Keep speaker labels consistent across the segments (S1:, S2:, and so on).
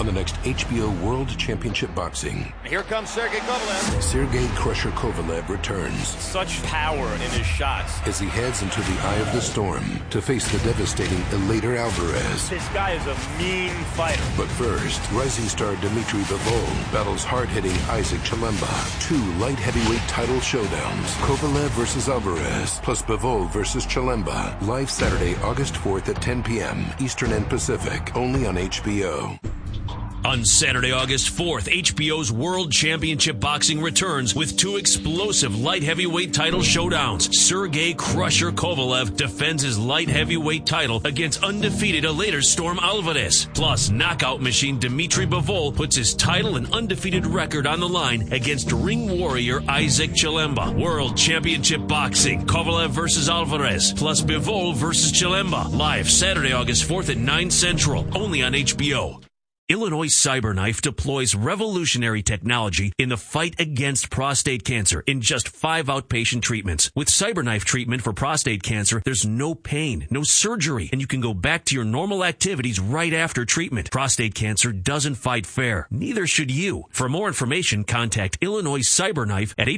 S1: on the next HBO World Championship Boxing.
S2: Here comes Sergey Kovalev.
S1: Sergey Crusher Kovalev returns.
S2: Such power in his shots.
S1: As he heads into the eye of the storm to face the devastating Eleider Alvarez.
S2: This guy is a mean fighter.
S1: But first, rising star Dimitri Bivol battles hard-hitting Isaac Chilemba. 2 light heavyweight title showdowns. Kovalev versus Alvarez, plus Bivol versus Chilemba. Live Saturday, August 4th at 10 p.m. Eastern and Pacific, only on HBO.
S3: On Saturday, August 4th, HBO's World Championship Boxing returns with 2 explosive light heavyweight title showdowns. Sergey Crusher Kovalev defends his light heavyweight title against undefeated Eleider Storm Alvarez. Plus, knockout machine Dimitri Bivol puts his title and undefeated record on the line against ring warrior Isaac Chilemba. World Championship Boxing, Kovalev versus Alvarez, plus Bivol versus Chilemba. Live Saturday, August 4th at 9 Central, only on HBO. Illinois CyberKnife deploys revolutionary technology in the fight against prostate cancer in just 5 outpatient treatments. With CyberKnife treatment for prostate cancer, there's no pain, no surgery, and you can go back to your normal activities right after treatment. Prostate cancer doesn't fight fair. Neither should you. For more information, contact Illinois CyberKnife at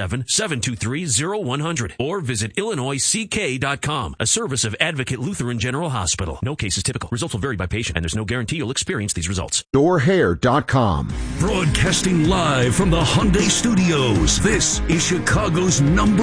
S3: 847-723-0100 or visit IllinoisCK.com, a service of Advocate Lutheran General Hospital. No case is typical. Results will vary by patient, and there's no guarantee you'll experience these results.
S4: Doorhair.com.
S5: Broadcasting live from the Hyundai Studios, this is Chicago's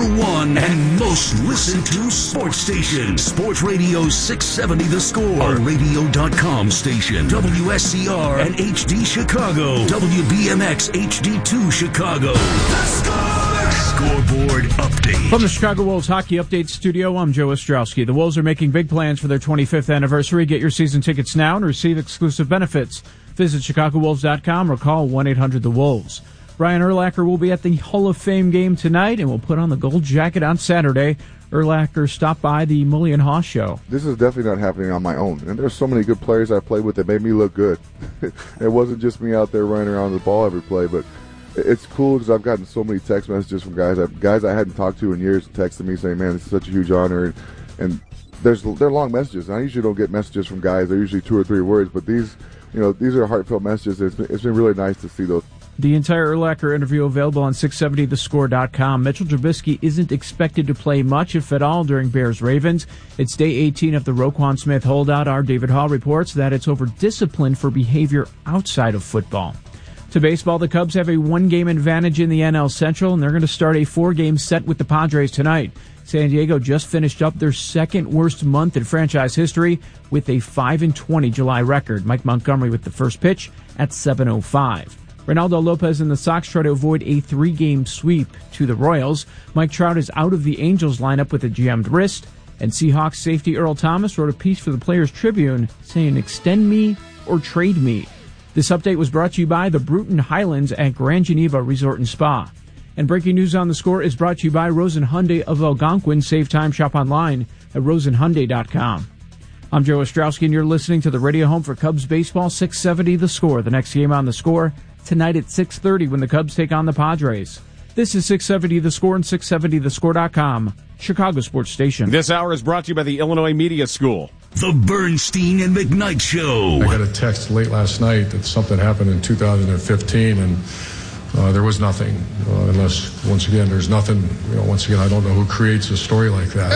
S5: #1 and most listened to sports station. Sports Radio 670 The Score. A radio.com station. WSCR and HD Chicago. WBMX HD2 Chicago. The Score! Scoreboard update.
S6: From the Chicago Wolves Hockey Update Studio, I'm Joe Ostrowski. The Wolves are making big plans for their 25th anniversary. Get your season tickets now and receive exclusive benefits. Visit ChicagoWolves.com or call 1-800-THE-WOLVES. Brian Urlacher will be at the Hall of Fame game tonight and will put on the gold jacket on Saturday. Urlacher stopped by the Mullion Haas show.
S7: This is definitely not happening on my own. And there's so many good players I played with that made me look good. It wasn't just me out there running around the ball every play, but it's cool because I've gotten so many text messages from guys I hadn't talked to in years texting me saying, man, this is such a huge honor. And they're long messages. I usually don't get messages from guys. They're usually 2 or 3 words, but these are heartfelt messages. It's been really nice to see those.
S6: The entire Urlacher interview available on 670thescore.com. Mitchell Trubisky isn't expected to play much, if at all, during Bears-Ravens. It's day 18 of the Roquan Smith holdout. Our David Hall reports that it's over discipline for behavior outside of football. To baseball, the Cubs have a 1-game advantage in the NL Central, and they're going to start a 4-game set with the Padres tonight. San Diego just finished up their second worst month in franchise history with a 5-20 July record. Mike Montgomery with the first pitch at 7:05. Reynaldo Lopez and the Sox try to avoid a 3-game sweep to the Royals. Mike Trout is out of the Angels lineup with a jammed wrist. And Seahawks safety Earl Thomas wrote a piece for the Players Tribune saying, "Extend me or trade me." This update was brought to you by the Bruton Highlands at Grand Geneva Resort and Spa. And breaking news on the Score is brought to you by Rosen Hyundai of Algonquin. Save time, shop online at rosenhyundai.com. I'm Joe Ostrowski, and you're listening to the radio home for Cubs baseball, 670 The Score. The next game on the Score tonight at 6:30 when the Cubs take on the Padres. This is 670 The Score and 670thescore.com, Chicago sports station.
S8: This hour is brought to you by the Illinois Media School.
S5: The Bernstein and McKnight Show.
S9: I got a text late last night that something happened in 2015, and there was nothing, unless, once again, there's nothing. Once again, I don't know who creates a story like that.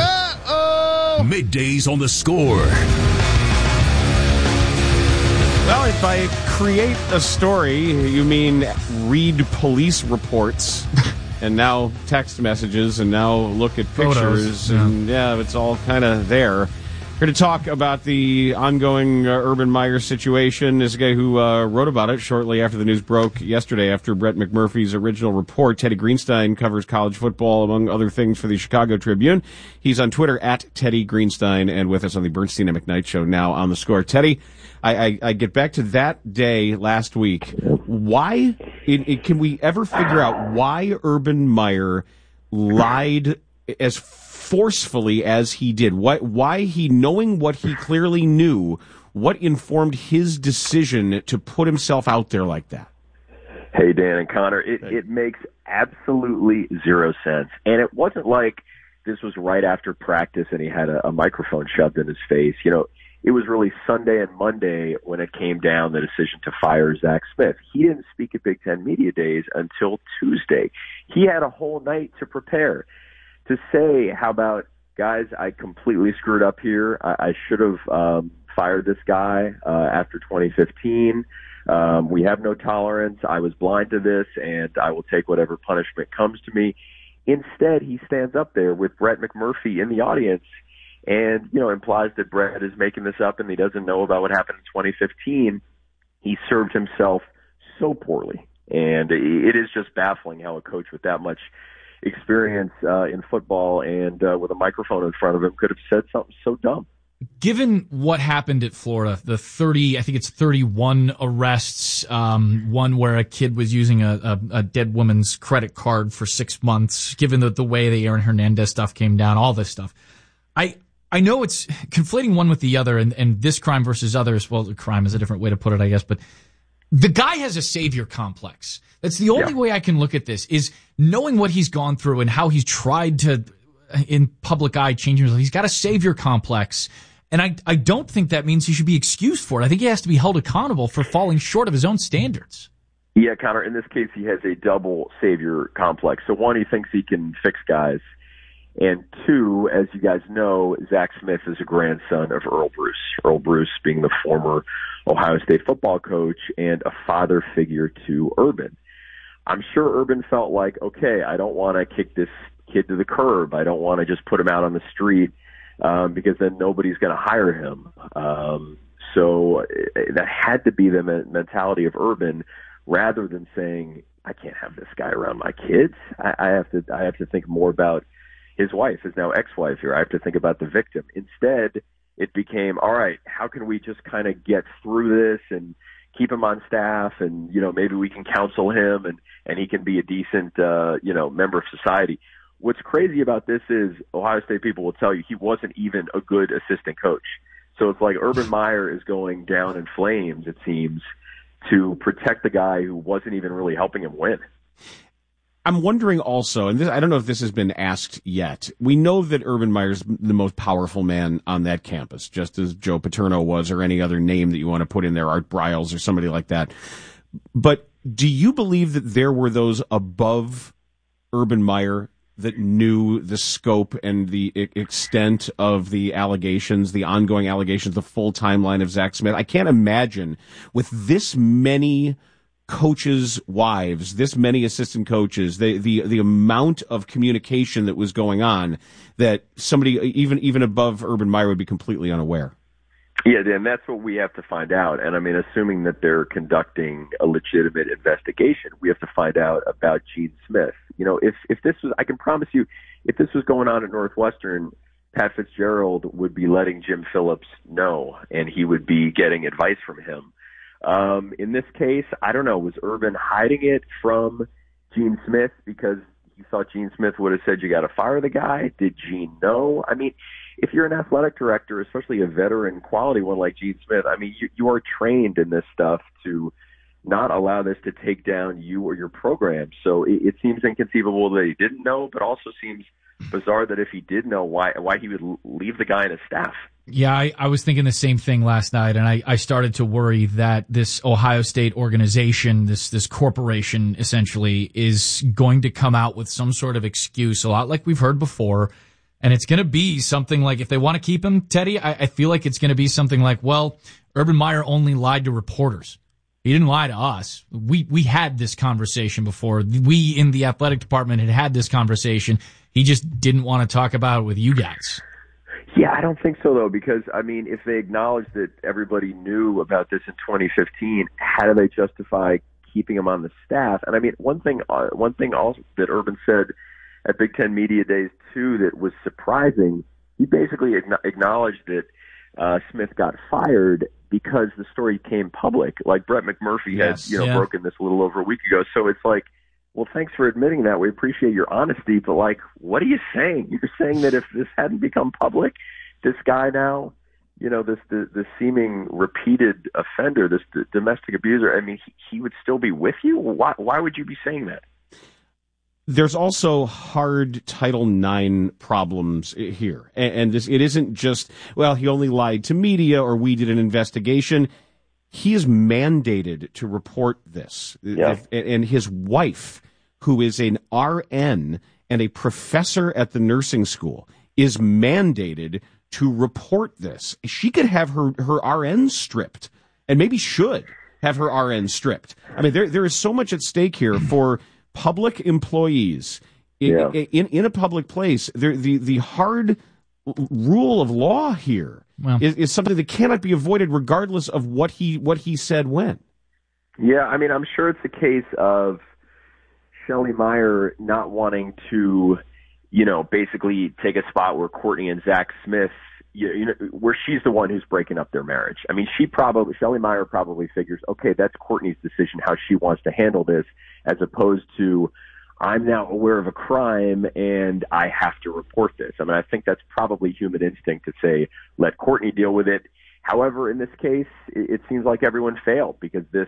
S5: Middays on the Score.
S8: Well, if I create a story, you mean read police reports, and now text messages, and now look at pictures, and it's all kind of there. Here to talk about the ongoing Urban Meyer situation is a guy who wrote about it shortly after the news broke yesterday after Brett McMurphy's original report. Teddy Greenstein covers college football, among other things, for the Chicago Tribune. He's on Twitter at Teddy Greenstein and with us on the Bernstein and McKnight Show now on the Score. Teddy, I get back to that day last week. Why, can we ever figure out why Urban Meyer lied as forcefully as he did? Why he, knowing what he clearly knew, what informed his decision to put himself out there like that?
S10: Hey, Dan and Connor, it makes absolutely zero sense. And it wasn't like this was right after practice and he had a microphone shoved in his face. it was really Sunday and Monday when it came down the decision to fire Zach Smith. He didn't speak at Big Ten Media Days until Tuesday. He had a whole night to prepare to say, how about, guys, I completely screwed up here. I should have fired this guy after 2015. We have no tolerance. I was blind to this, and I will take whatever punishment comes to me. Instead, he stands up there with Brett McMurphy in the audience and, implies that Brett is making this up and he doesn't know about what happened in 2015. He served himself so poorly. And it is just baffling how a coach with that much experience in football and with a microphone in front of him could have said something so dumb.
S11: Given what happened at Florida, the 31 arrests, one where a kid was using a dead woman's credit card for 6 months, given the way the Aaron Hernandez stuff came down, all this stuff. I know it's conflating one with the other, and this crime versus others, well, the crime is a different way to put it, I guess, but the guy has a savior complex. That's the only way I can look at this, is knowing what he's gone through and how he's tried to, in public eye, change himself. He's got a savior complex, and I don't think that means he should be excused for it. I think he has to be held accountable for falling short of his own standards.
S10: Yeah, Connor, in this case, he has a double savior complex. So one, he thinks he can fix guys. And two, as you guys know, Zach Smith is a grandson of Earl Bruce. Earl Bruce being the former Ohio State football coach and a father figure to Urban. I'm sure Urban felt like, okay, I don't want to kick this kid to the curb. I don't want to just put him out on the street because then nobody's going to hire him. So that had to be the mentality of Urban, rather than saying, I can't have this guy around my kids. I have to think more about his wife, his now ex-wife here. I have to think about the victim. Instead, it became, all right, how can we just kind of get through this and keep him on staff, and, maybe we can counsel him and he can be a decent, member of society. What's crazy about this is Ohio State people will tell you he wasn't even a good assistant coach. So it's like Urban Meyer is going down in flames, it seems, to protect the guy who wasn't even really helping him win.
S8: I'm wondering also, and I don't know if this has been asked yet, we know that Urban Meyer's the most powerful man on that campus, just as Joe Paterno was, or any other name that you want to put in there, Art Briles or somebody like that. But do you believe that there were those above Urban Meyer that knew the scope and the extent of the allegations, the ongoing allegations, the full timeline of Zach Smith? I can't imagine with this many coaches' wives, this many assistant coaches, the amount of communication that was going on, that somebody even above Urban Meyer would be completely unaware.
S10: Yeah, Dan, that's what we have to find out. And I mean, assuming that they're conducting a legitimate investigation, we have to find out about Gene Smith. If this was, I can promise you, if this was going on at Northwestern, Pat Fitzgerald would be letting Jim Phillips know, and he would be getting advice from him. In this case, I don't know, was Urban hiding it from Gene Smith because he thought Gene Smith would have said, you got to fire the guy? Did Gene know? I mean, if you're an athletic director, especially a veteran quality one like Gene Smith, I mean, you are trained in this stuff to not allow this to take down you or your program. So it seems inconceivable that he didn't know, but also seems bizarre that if he did know, why he would leave the guy in his staff.
S11: Yeah, I was thinking the same thing last night, and I started to worry that this Ohio State organization, this corporation essentially, is going to come out with some sort of excuse, a lot like we've heard before, and it's going to be something like, if they want to keep him, Teddy, I feel like it's going to be something like, well, Urban Meyer only lied to reporters. He didn't lie to us. We had this conversation before. We in the athletic department had this conversation. He just didn't want to talk about it with you guys.
S10: Yeah, I don't think so, though, because, I mean, if they acknowledge that everybody knew about this in 2015, how do they justify keeping him on the staff? And, I mean, one thing also that Urban said at Big Ten Media Days, too, that was surprising, he basically acknowledged that Smith got fired because the story came public. Like Brett McMurphy had broken this a little over a week ago. So it's like, well, thanks for admitting that. We appreciate your honesty, but like, what are you saying? You're saying that if this hadn't become public, this guy now, this seeming repeated offender, this domestic abuser, I mean, he would still be with you? Why would you be saying that?
S8: There's also hard Title IX problems here. And this, it isn't just, well, he only lied to media or we did an investigation. He is mandated to report this.
S10: Yeah.
S8: And his wife, who is an RN and a professor at the nursing school, is mandated to report this. She could have her RN stripped, and maybe should have her RN stripped. I mean, there is so much at stake here for public employees in a public place. The hard rule of law here is something that cannot be avoided, regardless of what he said when.
S10: Yeah, I mean, I'm sure it's a case of Shelley Meyer not wanting to, basically take a spot where Courtney and Zach Smith, where she's the one who's breaking up their marriage. I mean, Shelley Meyer probably figures, okay, that's Courtney's decision how she wants to handle this, as opposed to, I'm now aware of a crime and I have to report this. I mean, I think that's probably human instinct to say, let Courtney deal with it. However, in this case, it seems like everyone failed, because this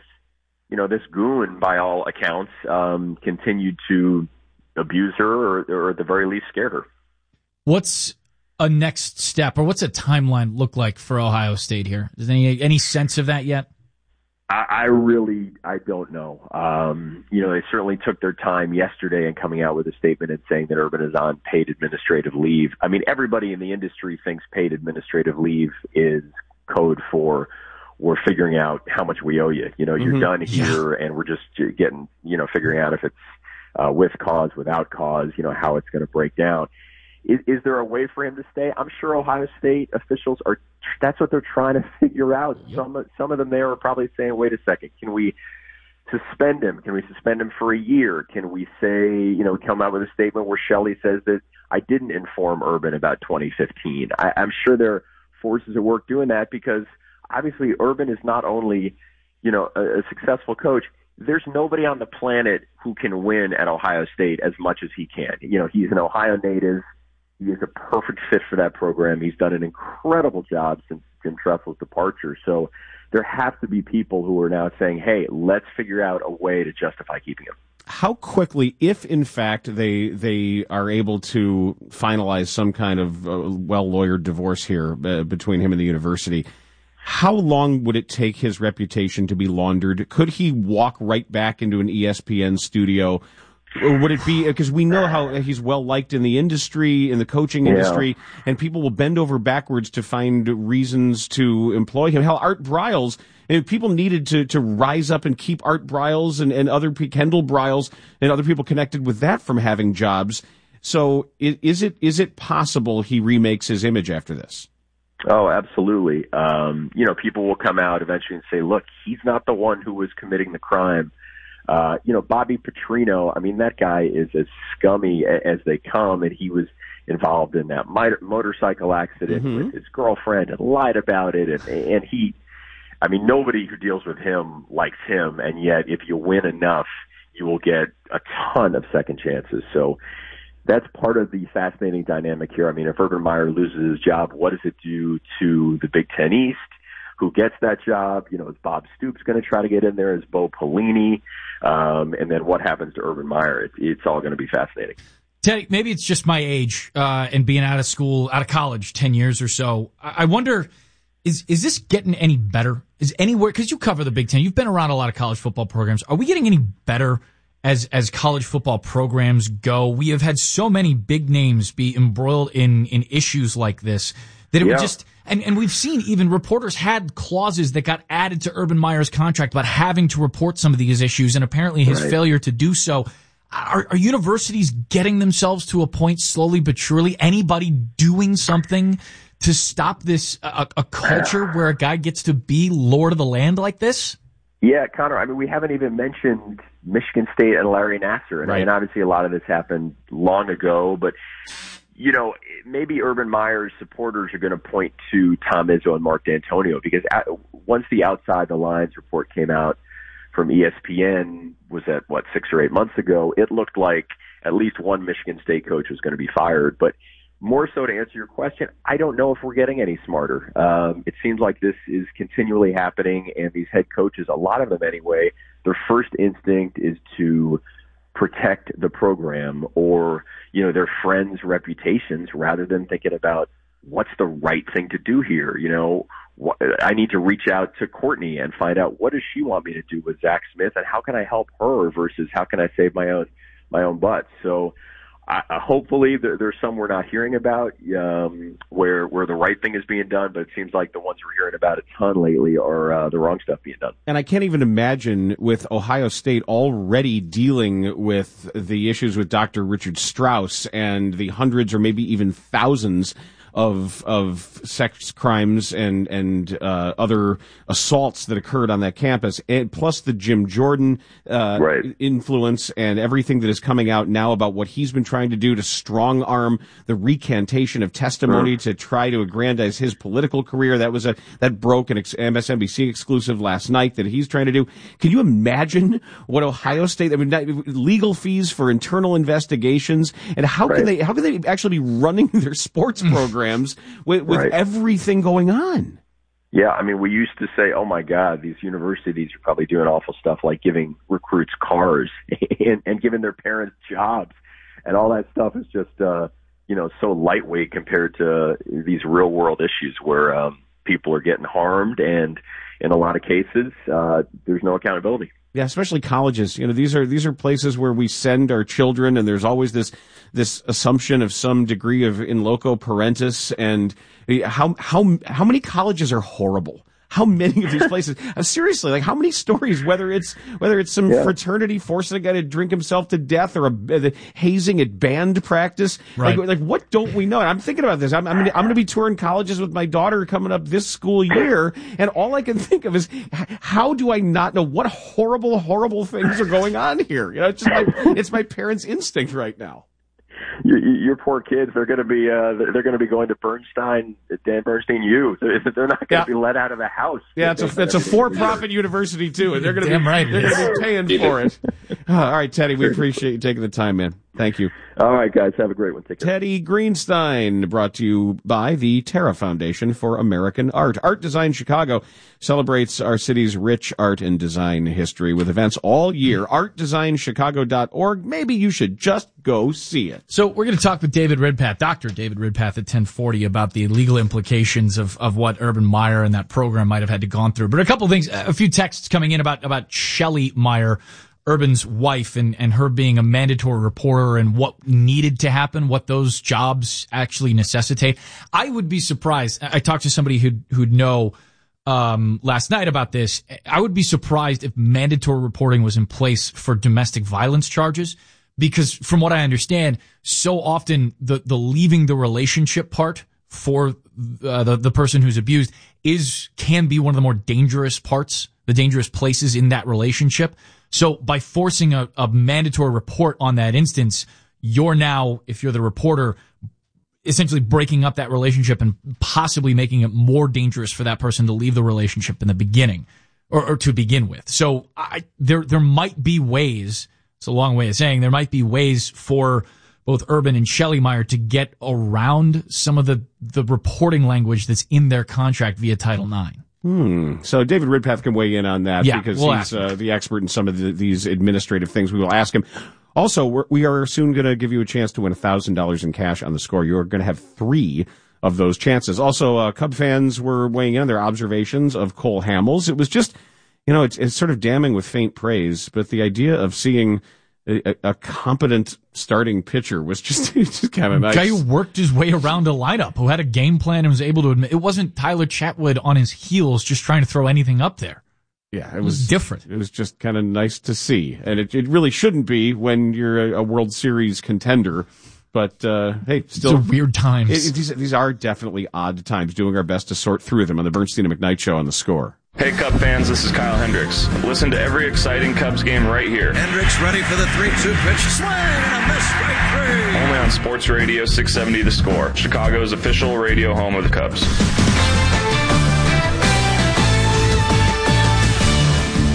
S10: goon, by all accounts, continued to abuse her or at the very least scared her.
S11: What's a next step, or what's a timeline look like for Ohio State here? Is there any sense of that yet?
S10: I don't know. They certainly took their time yesterday in coming out with a statement and saying that Urban is on paid administrative leave. I mean, everybody in the industry thinks paid administrative leave is code for we're figuring out how much we owe you. You're done here, and we're just getting, figuring out if it's with cause, without cause, how it's going to break down. Is there a way for him to stay? I'm sure Ohio State officials that's what they're trying to figure out. Yep. Some of them there are probably saying, wait a second, can we suspend him? Can we suspend him for a year? Can we say, come out with a statement where Shelley says that I didn't inform Urban about 2015? I'm sure there are forces at work doing that, because obviously Urban is not only, a successful coach. There's nobody on the planet who can win at Ohio State as much as he can. He's an Ohio native. He is a perfect fit for that program. He's done an incredible job since Jim Tressel's departure. So there have to be people who are now saying, hey, let's figure out a way to justify keeping him.
S8: How quickly, if in fact they are able to finalize some kind of well-lawyered divorce here between him and the university, how long would it take his reputation to be laundered? Could he walk right back into an ESPN studio? Or would it be, because we know how he's well-liked in the industry, in the coaching industry, and people will bend over backwards to find reasons to employ him. Hell, Art Briles, people needed to rise up and keep Art Briles and other Kendall Briles and other people connected with that from having jobs. So is it possible he remakes his image after this?
S10: Oh, absolutely. People will come out eventually and say, look, he's not the one who was committing the crime. Bobby Petrino, I mean, that guy is as scummy as they come, and he was involved in that motorcycle accident with his girlfriend and lied about it. And he, I mean, nobody who deals with him likes him, and yet if you win enough, you will get a ton of second chances. So that's part of the fascinating dynamic here. I mean, if Urban Meyer loses his job, what does it do to the Big Ten East? Who gets that job? Is Bob Stoops going to try to get in there? Is Bo Pelini? And then what happens to Urban Meyer? It's all going to be fascinating.
S11: Teddy, maybe it's just my age and being out of college 10 years or so. I wonder, is this getting any better? Is anywhere, because you cover the Big Ten, you've been around a lot of college football programs. Are we getting any better as college football programs go? We have had so many big names be embroiled in issues like this that it would just... And we've seen even reporters had clauses that got added to Urban Meyer's contract about having to report some of these issues, and apparently his failure to do so. Are universities getting themselves to a point slowly but surely? Anybody doing something to stop this, a culture where a guy gets to be lord of the land like this?
S10: Yeah, Connor, I mean, we haven't even mentioned Michigan State and Larry Nassar. And, and obviously a lot of this happened long ago, but... maybe Urban Meyer's supporters are going to point to Tom Izzo and Mark D'Antonio, because once the Outside the Lines report came out from ESPN, was that, 6 or 8 months ago, it looked like at least one Michigan State coach was going to be fired. But more so, to answer your question, I don't know if we're getting any smarter. It seems like this is continually happening, and these head coaches, a lot of them anyway, their first instinct is to protect the program or, you know, their friends' reputations rather than thinking about what's the right thing to do here. You know, I need to reach out to Courtney and find out what does she want me to do with Zach Smith and how can I help her versus how can I save my own butt. So hopefully there's some we're not hearing about where the right thing is being done, but it seems like the ones we're hearing about a ton lately are the wrong stuff being done.
S8: And I can't even imagine with Ohio State already dealing with the issues with Dr. Richard Strauss and the hundreds or maybe even thousands of sex crimes and other assaults that occurred on that campus, and plus the Jim Jordan influence and everything that is coming out now about what he's been trying to do to strong arm the recantation of testimony to try to aggrandize his political career. That broke an MSNBC exclusive last night that he's trying to do. Can you imagine what Ohio State? I mean, legal fees for internal investigations, and how can they actually be running their sports program with everything going on?
S10: Yeah, I mean, we used to say, oh, my God, these universities are probably doing awful stuff like giving recruits cars and giving their parents jobs. And all that stuff is just, so lightweight compared to these real-world issues where people are getting harmed. And in a lot of cases, there's no accountability.
S8: Yeah, especially colleges. You know, these are places where we send our children, and there's always this assumption of some degree of in loco parentis. And how many colleges are horrible? How many of these places? Seriously, like how many stories? Whether it's some fraternity forcing a guy to drink himself to death, or the hazing at band practice.
S11: Right.
S8: Like what don't we know? And I'm thinking about this. I'm going to be touring colleges with my daughter coming up this school year, and all I can think of is how do I not know what horrible things are going on here? You know, it's my parents' instinct right now.
S10: Your poor kids, they're going to be going to Dan Bernstein U. They're not going to be let out of the house.
S8: Yeah, it's a for-profit university too, and they're going to be paying for it. All right, Teddy, we appreciate you taking the time, man. Thank you.
S10: All right, guys, have a great one. Take care.
S8: Teddy Greenstein, brought to you by the Terra Foundation for American Art. Art Design Chicago celebrates our city's rich art and design history with events all year. ArtDesignChicago.org. Maybe you should just go see it.
S11: So we're going to talk with David Ridpath, Dr. David Ridpath at 1040 about the legal implications of what Urban Meyer and that program might have had to gone through. But a couple of things, a few texts coming in about Shelley Meyer, Urban's wife, and her being a mandatory reporter and what needed to happen, what those jobs actually necessitate. I would be surprised. I talked to somebody who'd know last night about this. I would be surprised if mandatory reporting was in place for domestic violence charges, because from what I understand, so often the leaving the relationship part for the person who's abused can be one of the more dangerous parts, the dangerous places in that relationship. So by forcing a mandatory report on that instance, you're now, if you're the reporter, essentially breaking up that relationship and possibly making it more dangerous for that person to leave the relationship in the beginning or to begin with. So there might be ways, it's a long way of saying, there might be ways for both Urban and Shelley Meyer to get around some of the reporting language that's in their contract via Title IX.
S8: So David Ridpath can weigh in on that because he's the expert in some of these administrative things. We will ask him. Also, we are soon going to give you a chance to win $1,000 in cash on the score. You're going to have 3 of those chances. Also, Cub fans were weighing in on their observations of Cole Hamels. It was just, it's sort of damning with faint praise, but the idea of seeing a competent starting pitcher was just kind of nice.
S11: A guy who worked his way around a lineup, who had a game plan and was able to admit it wasn't Tyler Chatwood on his heels just trying to throw anything up there.
S8: Yeah,
S11: it was different.
S8: It was just kind of nice to see. And it really shouldn't be when you're a World Series contender. But, hey, still.
S11: It's a weird times.
S8: These are definitely odd times, doing our best to sort through them on the Bernstein and McKnight Show on the Score.
S12: Hey, Cub fans, this is Kyle Hendricks. Listen to every exciting Cubs game right here.
S13: Hendricks ready for the 3-2 pitch. Swing and a miss, strike 3.
S12: Only on Sports Radio 670 The Score, Chicago's official radio home of the Cubs.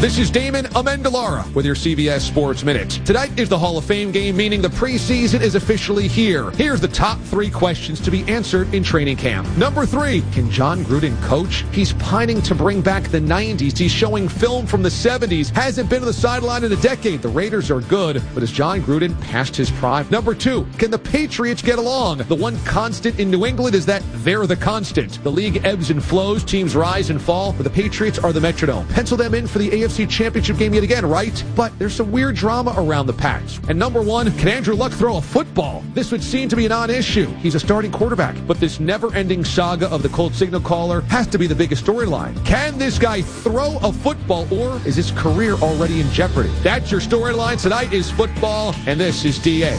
S14: This is Damon Amendolara with your CBS Sports Minute. Tonight is the Hall of Fame game, meaning the preseason is officially here. Here's the top 3 questions to be answered in training camp. Number 3, can Jon Gruden coach? He's pining to bring back the 90s. He's showing film from the 70s. Hasn't been on the sideline in a decade. The Raiders are good, but is Jon Gruden past his prime? Number 2, can the Patriots get along? The one constant in New England is that they're the constant. The league ebbs and flows, teams rise and fall, but the Patriots are the metronome. Pencil them in for the AFC Championship game yet again, right? But there's some weird drama around the Pats. And number 1, can Andrew Luck throw a football? This would seem to be a non-issue. He's a starting quarterback, but this never-ending saga of the cold signal caller has to be the biggest storyline. Can this guy throw a football, or is his career already in jeopardy? That's your storyline. Tonight is football, and this is DA.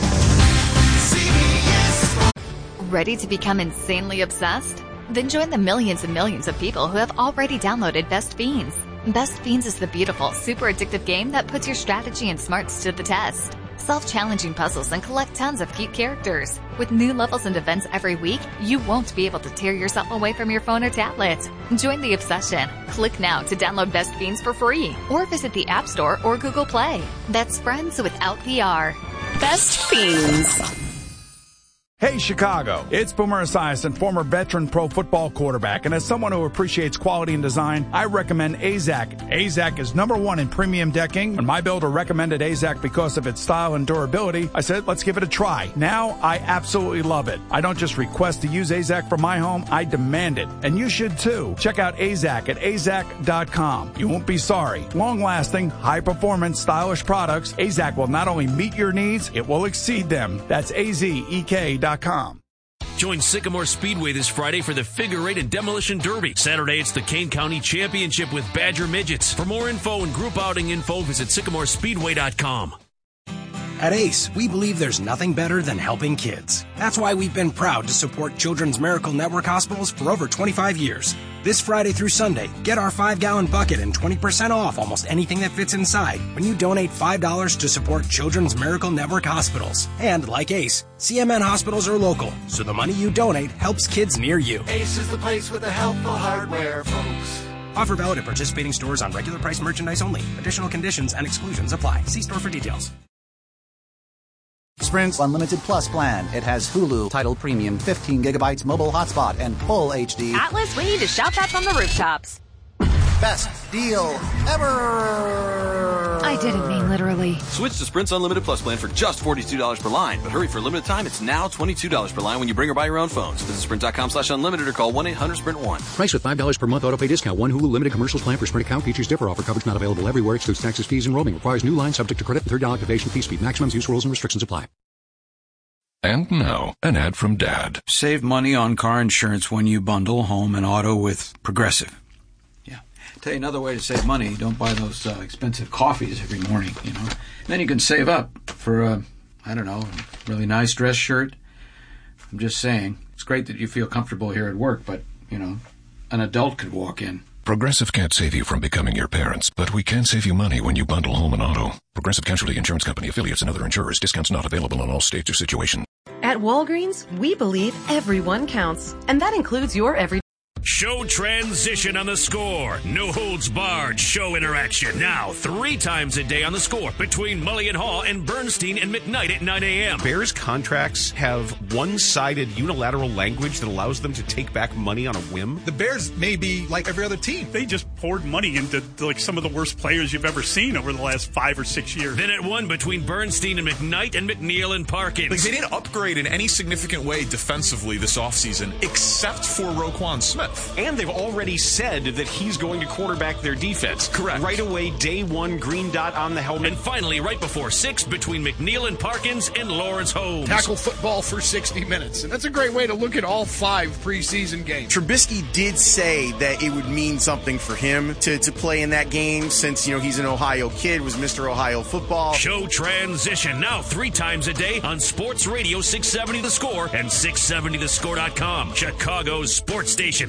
S15: Ready to become insanely obsessed? Then join the millions and millions of people who have already downloaded Best Fiends. Best Fiends is the beautiful, super addictive game that puts your strategy and smarts to the test. Solve challenging puzzles and collect tons of cute characters. With new levels and events every week, you won't be able to tear yourself away from your phone or tablet. Join the obsession. Click now to download Best Fiends for free, or visit the App Store or Google Play. That's friends without the R. Best Fiends.
S16: Hey, Chicago. It's Boomer Esiason, former veteran pro football quarterback. And as someone who appreciates quality and design, I recommend AZAC. AZAC is #1 in premium decking. When my builder recommended AZAC because of its style and durability, I said, let's give it a try. Now, I absolutely love it. I don't just request to use AZAC for my home, I demand it. And you should too. Check out AZAC at AZAC.com. You won't be sorry. Long-lasting, high-performance, stylish products, AZAC will not only meet your needs, it will exceed them. That's AZEK.com.
S3: Join Sycamore Speedway this Friday for the Figure 8 and Demolition Derby. Saturday, it's the Kane County Championship with Badger Midgets. For more info and group outing info, visit SycamoreSpeedway.com.
S17: At ACE, we believe there's nothing better than helping kids. That's why we've been proud to support Children's Miracle Network hospitals for over 25 years. This Friday through Sunday, get our 5-gallon bucket and 20% off almost anything that fits inside when you donate $5 to support Children's Miracle Network hospitals. And like ACE, CMN hospitals are local, so the money you donate helps kids near you.
S18: ACE is the place with the helpful hardware, folks.
S17: Offer valid at participating stores on regular price merchandise only. Additional conditions and exclusions apply. See store for details.
S19: Sprint's Unlimited Plus plan. It has Hulu, Tidal Premium, 15 gigabytes mobile hotspot, and full HD.
S15: Atlas, we need to shout that from the rooftops.
S19: Best deal ever!
S15: I didn't mean literally.
S20: Switch to Sprint's Unlimited Plus plan for just $42 per line. But hurry, for a limited time, it's now $22 per line when you bring or buy your own phones. Visit Sprint.com/unlimited or call 1-800-SPRINT1.
S21: Price with $5 per month autopay discount. One Hulu limited commercials plan for Sprint account. Features differ. Offer coverage not available everywhere. Excludes taxes, fees, and roaming. Requires new line subject to credit. $30 activation fee. Speed maximums. Use rules and restrictions apply.
S1: And now, an ad from Dad.
S22: Save money on car insurance when you bundle home and auto with Progressive. Yeah. Tell you another way to save money, don't buy those expensive coffees every morning, you know. Then you can save up for a really nice dress shirt. I'm just saying, it's great that you feel comfortable here at work, but, an adult could walk in.
S1: Progressive can't save you from becoming your parents, but we can save you money when you bundle home and auto. Progressive Casualty Insurance Company, affiliates, and other insurers. Discounts not available in all states or situations.
S23: At Walgreens, we believe everyone counts, and that includes your every.
S3: Show transition on the Score. No holds barred show interaction. Now 3 times a day on the Score between Mully and Haw and Bernstein and McKnight at 9 a.m.
S8: Bears contracts have one-sided unilateral language that allows them to take back money on a whim.
S24: The Bears may be like every other team. They just poured money into some of the worst players you've ever seen over the last 5 or 6 years.
S3: Then at 1 between Bernstein and McKnight and McNeil and Parkins.
S25: They didn't upgrade in any significant way defensively this offseason, except for Roquan Smith.
S8: And they've already said that he's going to quarterback their defense.
S25: Correct.
S8: Right away, day 1, green dot on the helmet.
S3: And finally, right before 6, between McNeil and Parkins and Lawrence Holmes.
S26: Tackle football for 60 minutes. And that's a great way to look at all 5 preseason games.
S27: Trubisky did say that it would mean something for him to play in that game since, he's an Ohio kid, was Mr. Ohio football.
S3: Show transition now 3 times a day on Sports Radio 670 The Score and 670thescore.com. Chicago's sports station.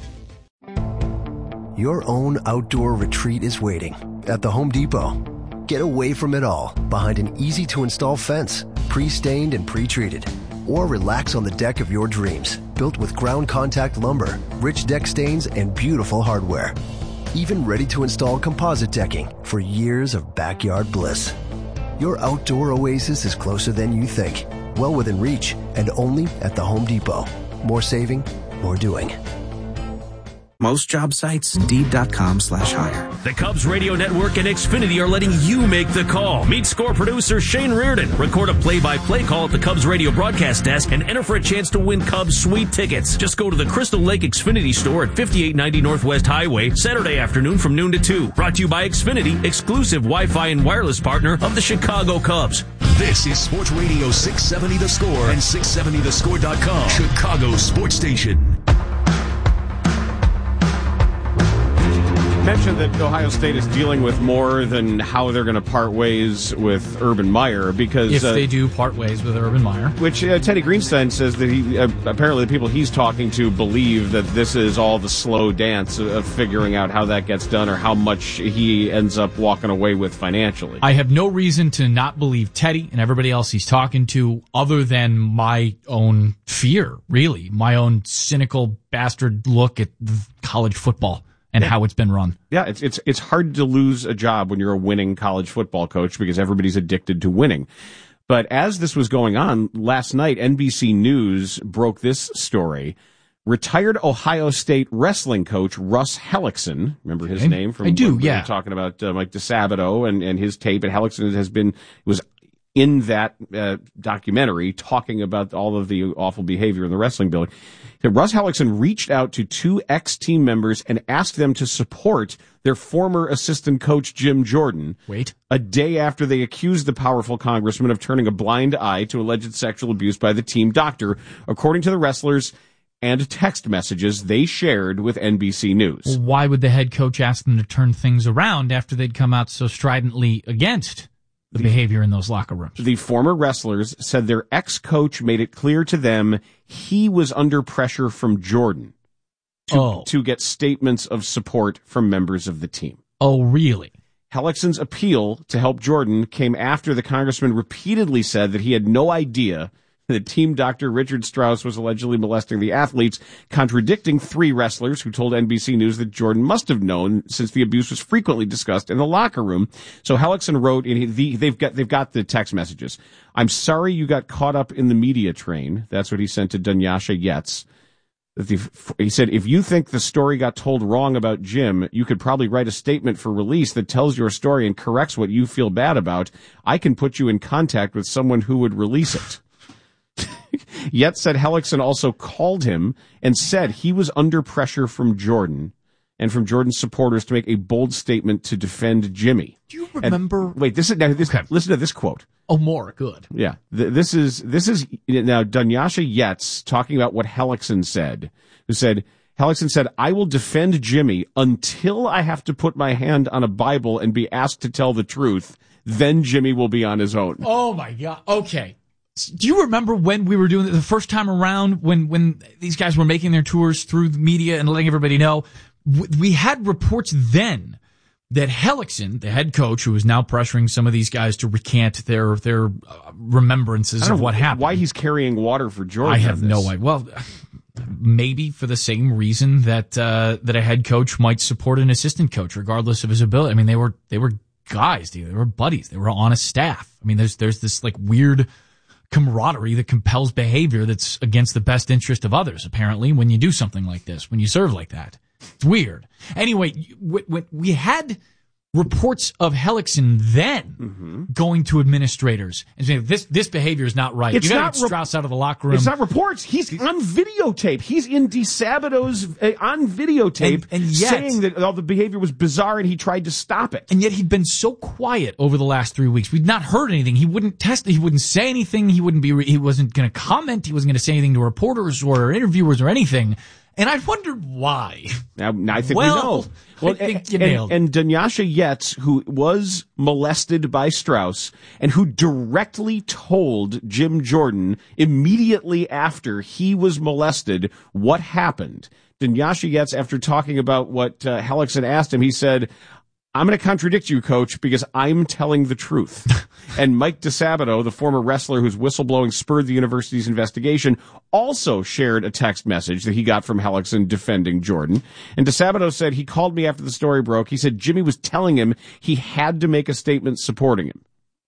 S28: Your own outdoor retreat is waiting at the Home Depot. Get away from it all behind an easy-to-install fence, pre-stained and pre-treated. Or relax on the deck of your dreams, built with ground contact lumber, rich deck stains, and beautiful hardware. Even ready-to-install composite decking for for years of backyard bliss. Your outdoor oasis is closer than you think, well within reach, and only at the Home Depot. More saving, more doing.
S2: Most job sites, Indeed.com/hire.
S3: The Cubs Radio Network and Xfinity are letting you make the call. Meet score producer Shane Reardon. Record a play-by-play call at the Cubs Radio broadcast desk and enter for a chance to win Cubs sweet tickets. Just go to the Crystal Lake Xfinity store at 5890 Northwest Highway, Saturday afternoon from noon to 2. Brought to you by Xfinity, exclusive Wi-Fi and wireless partner of the Chicago Cubs.
S4: This is Sports Radio 670 The Score and 670thescore.com. Chicago Sports Station.
S8: Mentioned that Ohio State is dealing with more than how they're going to part ways with Urban Meyer, because
S5: if they do part ways with Urban Meyer,
S8: which Teddy Greenstein says that he apparently the people he's talking to believe that this is all the slow dance of figuring out how that gets done or how much he ends up walking away with financially.
S5: I have no reason to not believe Teddy and everybody else he's talking to, other than my own fear, really, my own cynical bastard look at college football and how it's been run.
S8: Yeah, it's hard to lose a job when you're a winning college football coach because everybody's addicted to winning. But as this was going on, last night, NBC News broke this story. Retired Ohio State wrestling coach Russ Hellickson, remember his name? From
S5: I do,
S8: we
S5: yeah.
S8: were talking about Mike DeSabato and his tape, and Hellickson was in that documentary talking about all of the awful behavior in the wrestling building. Russ Hellickson reached out to two ex-team members and asked them to support their former assistant coach, Jim Jordan. A day after they accused the powerful congressman of turning a blind eye to alleged sexual abuse by the team doctor, according to the wrestlers and text messages they shared with NBC News.
S5: Well, why would the head coach ask them to turn things around after they'd come out so stridently against the behavior in those locker rooms?
S8: The former wrestlers said their ex-coach made it clear to them he was under pressure from Jordan to get statements of support from members of the team.
S5: Oh, really?
S8: Hellickson's appeal to help Jordan came after the congressman repeatedly said that he had no idea that team doctor Richard Strauss was allegedly molesting the athletes, contradicting three wrestlers who told NBC News that Jordan must have known since the abuse was frequently discussed in the locker room. So Hellickson wrote, they've got the text messages. "I'm sorry you got caught up in the media train." That's what he sent to Dunyasha Yetz. He said, "If you think the story got told wrong about Jim, you could probably write a statement for release that tells your story and corrects what you feel bad about. I can put you in contact with someone who would release it." Yet said Hellickson also called him and said he was under pressure from Jordan and from Jordan's supporters to make a bold statement to defend Jimmy.
S5: Do you remember?
S8: Listen to this quote.
S5: Oh, more good.
S8: Yeah, this is now Dunyasha Yetz talking about what Hellickson said. Hellickson said, "I will defend Jimmy until I have to put my hand on a Bible and be asked to tell the truth. Then Jimmy will be on his own."
S5: Oh my God. Okay. Do you remember when we were doing it the first time around, when these guys were making their tours through the media and letting everybody know? We had reports then that Hellickson, the head coach, who is now pressuring some of these guys to recant their remembrances of what happened.
S8: Why he's carrying water for Jordan?
S5: I have no idea. Well, maybe for the same reason that a head coach might support an assistant coach, regardless of his ability. I mean, they were guys, they were buddies, they were on a staff. I mean, there's this like weird camaraderie that compels behavior that's against the best interest of others, apparently, when you do something like this, when you serve like that. It's weird. Anyway, we had reports of Hellickson then going to administrators and saying, this behavior is not right. You got to get Strauss out of the locker room.
S8: It's not reports. He's on videotape. He's in DeSabato's on videotape
S5: and yet,
S8: saying that all the behavior was bizarre and he tried to stop it.
S5: And yet he'd been so quiet over the last 3 weeks. We'd not heard anything. He wouldn't test it. He wouldn't say anything. He wasn't going to comment. He wasn't going to say anything to reporters or interviewers or anything. And I wondered why.
S8: Now I think we know.
S5: Well, I think you nailed it.
S8: And Dunyasha Yetz, who was molested by Strauss and who directly told Jim Jordan immediately after he was molested what happened. Dunyasha Yetz, after talking about what Hellickson asked him, he said, I'm going to contradict you, Coach, because I'm telling the truth. And Mike DeSabato, the former wrestler whose whistleblowing spurred the university's investigation, also shared a text message that he got from Hellickson defending Jordan. And DeSabato said he called me after the story broke. He said Jimmy was telling him he had to make a statement supporting him.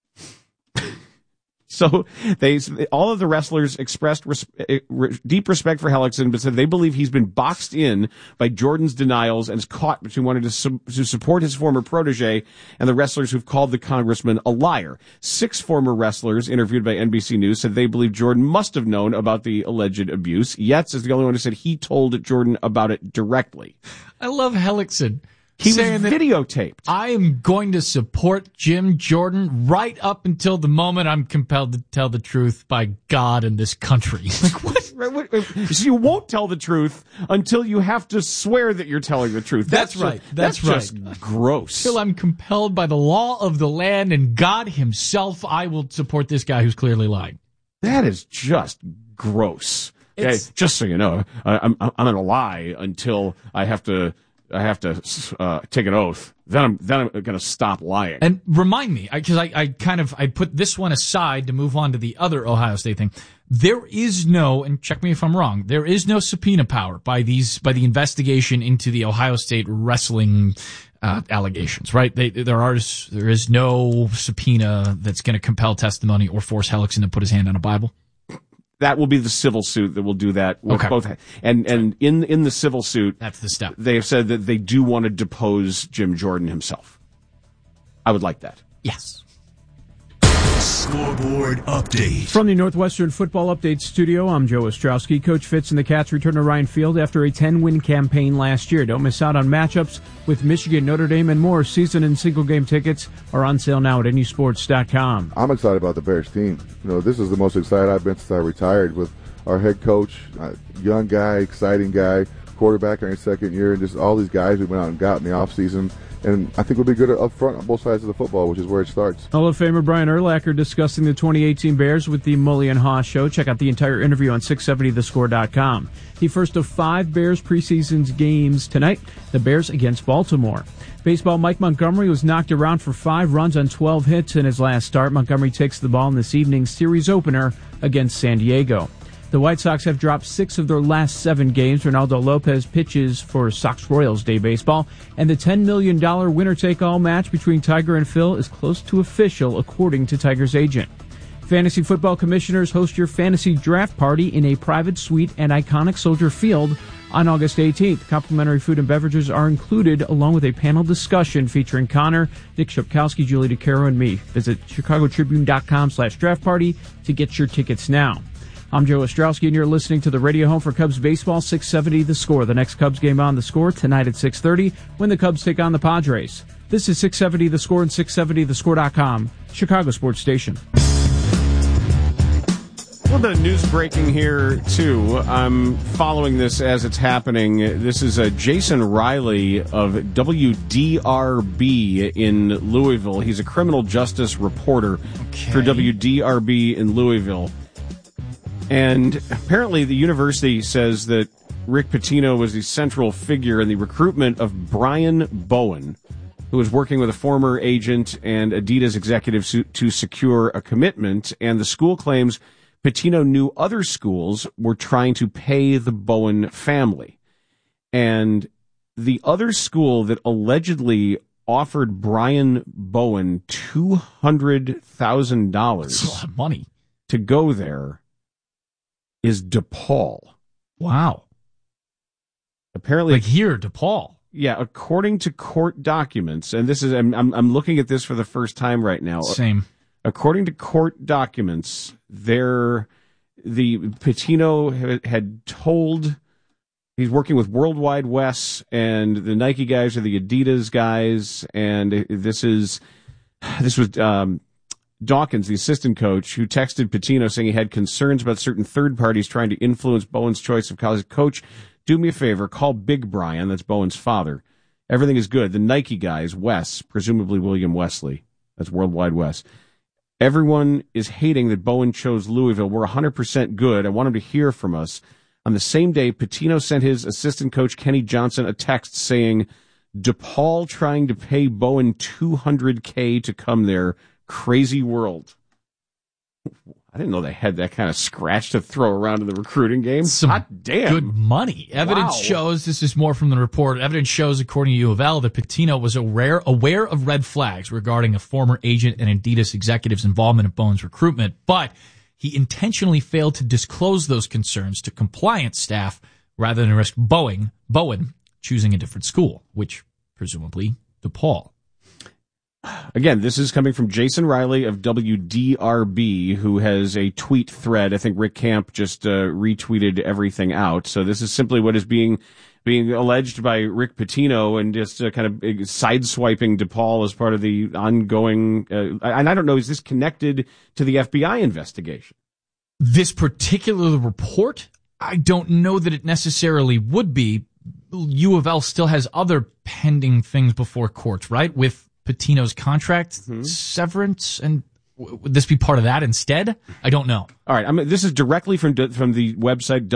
S8: So all of the wrestlers expressed deep respect for Hellickson, but said they believe he's been boxed in by Jordan's denials and is caught between wanting to support his former protege and the wrestlers who've called the congressman a liar. 6 former wrestlers interviewed by NBC News said they believe Jordan must have known about the alleged abuse. Yates is the only one who said he told Jordan about it directly.
S5: I love Hellickson.
S8: He was videotaped.
S5: I am going to support Jim Jordan right up until the moment I'm compelled to tell the truth by God and this country. Like, what?
S8: So you won't tell the truth until you have to swear that you're telling the truth.
S5: That's right. That's right.
S8: Just gross.
S5: Until I'm compelled by the law of the land and God himself, I will support this guy who's clearly lying.
S8: That is just gross. Okay, just so you know, I'm going to lie until I have to take an oath. Then I'm going to stop lying.
S5: And remind me, because I put this one aside to move on to the other Ohio State thing. There is no, and check me if I'm wrong, there is no subpoena power by the investigation into the Ohio State wrestling allegations, right? There is no subpoena that's going to compel testimony or force Hellickson to put his hand on a Bible.
S8: That will be the civil suit that will do that with both. And in the civil suit,
S5: that's the step.
S8: They have said that they do want to depose Jim Jordan himself. I would like that.
S5: Yes.
S4: Scoreboard update.
S6: From the Northwestern Football Update Studio, I'm Joe Ostrowski. Coach Fitz and the Cats return to Ryan Field after a 10-win campaign last year. Don't miss out on matchups with Michigan, Notre Dame, and more. Season and single-game tickets are on sale now at NUSports.com.
S7: I'm excited about the Bears team. This is the most excited I've been since I retired with our head coach, young guy, exciting guy, quarterback in his second year, and just all these guys we went out and got in the offseason. And I think we'll be good up front on both sides of the football, which is where it starts.
S6: Hall of Famer Brian Urlacher discussing the 2018 Bears with the Mully and Haw Show. Check out the entire interview on 670thescore.com. The first of 5 Bears preseason games tonight, the Bears against Baltimore. Baseball, Mike Montgomery was knocked around for 5 runs on 12 hits in his last start. Montgomery takes the ball in this evening's series opener against San Diego. The White Sox have dropped 6 of their last 7 games. Ronaldo Lopez pitches for Sox Royals Day Baseball. And the $10 million winner-take-all match between Tiger and Phil is close to official, according to Tiger's agent. Fantasy football commissioners host your fantasy draft party in a private suite at iconic Soldier Field on August 18th. Complimentary food and beverages are included, along with a panel discussion featuring Connor, Nick Shapkowski, Julie DeCaro, and me. Visit chicagotribune.com/draft party to get your tickets now. I'm Joe Ostrowski, and you're listening to the radio home for Cubs baseball, 670 The Score. The next Cubs game on The Score tonight at 6:30 when the Cubs take on the Padres. This is 670 The Score and 670thescore.com, Chicago Sports Station.
S8: A little bit of news breaking here, too. I'm following this as it's happening. This is Jason Riley of WDRB in Louisville. He's a criminal justice reporter for WDRB in Louisville. And apparently the university says that Rick Pitino was the central figure in the recruitment of Brian Bowen, who was working with a former agent and Adidas executive to secure a commitment. And the school claims Pitino knew other schools were trying to pay the Bowen family. And the other school that allegedly offered Brian Bowen $200,000
S5: That's a lot of money
S8: to go there is DePaul.
S5: Wow.
S8: Apparently,
S5: like here, DePaul.
S8: Yeah, according to court documents, and this is I'm looking at this for the first time right now.
S5: Same.
S8: According to court documents, the Pitino had told he's working with Worldwide Wes, and the Nike guys are the Adidas guys, and this was Dawkins, the assistant coach, who texted Pitino saying he had concerns about certain third parties trying to influence Bowen's choice of college. Coach, do me a favor, call Big Brian, that's Bowen's father. Everything is good. The Nike guys, Wes, presumably William Wesley, that's Worldwide Wes. Everyone is hating that Bowen chose Louisville. We're 100% good. I want him to hear from us. On the same day, Pitino sent his assistant coach, Kenny Johnson, a text saying, DePaul trying to pay Bowen $200K to come there. Crazy world. I didn't know they had that kind of scratch to throw around in the recruiting game. Hot damn.
S5: Good money. Evidence shows, this is more from the report, evidence shows, according to U of L, that Pitino was aware of red flags regarding a former agent and Adidas executive's involvement in Bowen's recruitment, but he intentionally failed to disclose those concerns to compliance staff rather than risk Bowen choosing a different school, which presumably DePaul.
S8: Again, this is coming from Jason Riley of WDRB, who has a tweet thread. I think Rick Camp just retweeted everything out. So this is simply what is being alleged by Rick Pitino, and just kind of sideswiping DePaul as part of the ongoing. And I don't know, is this connected to the FBI investigation?
S5: This particular report, I don't know that it necessarily would be. U of L still has other pending things before courts, right? With Pitino's contract severance, and would this be part of that instead? I don't know.
S8: All right, this is directly from the website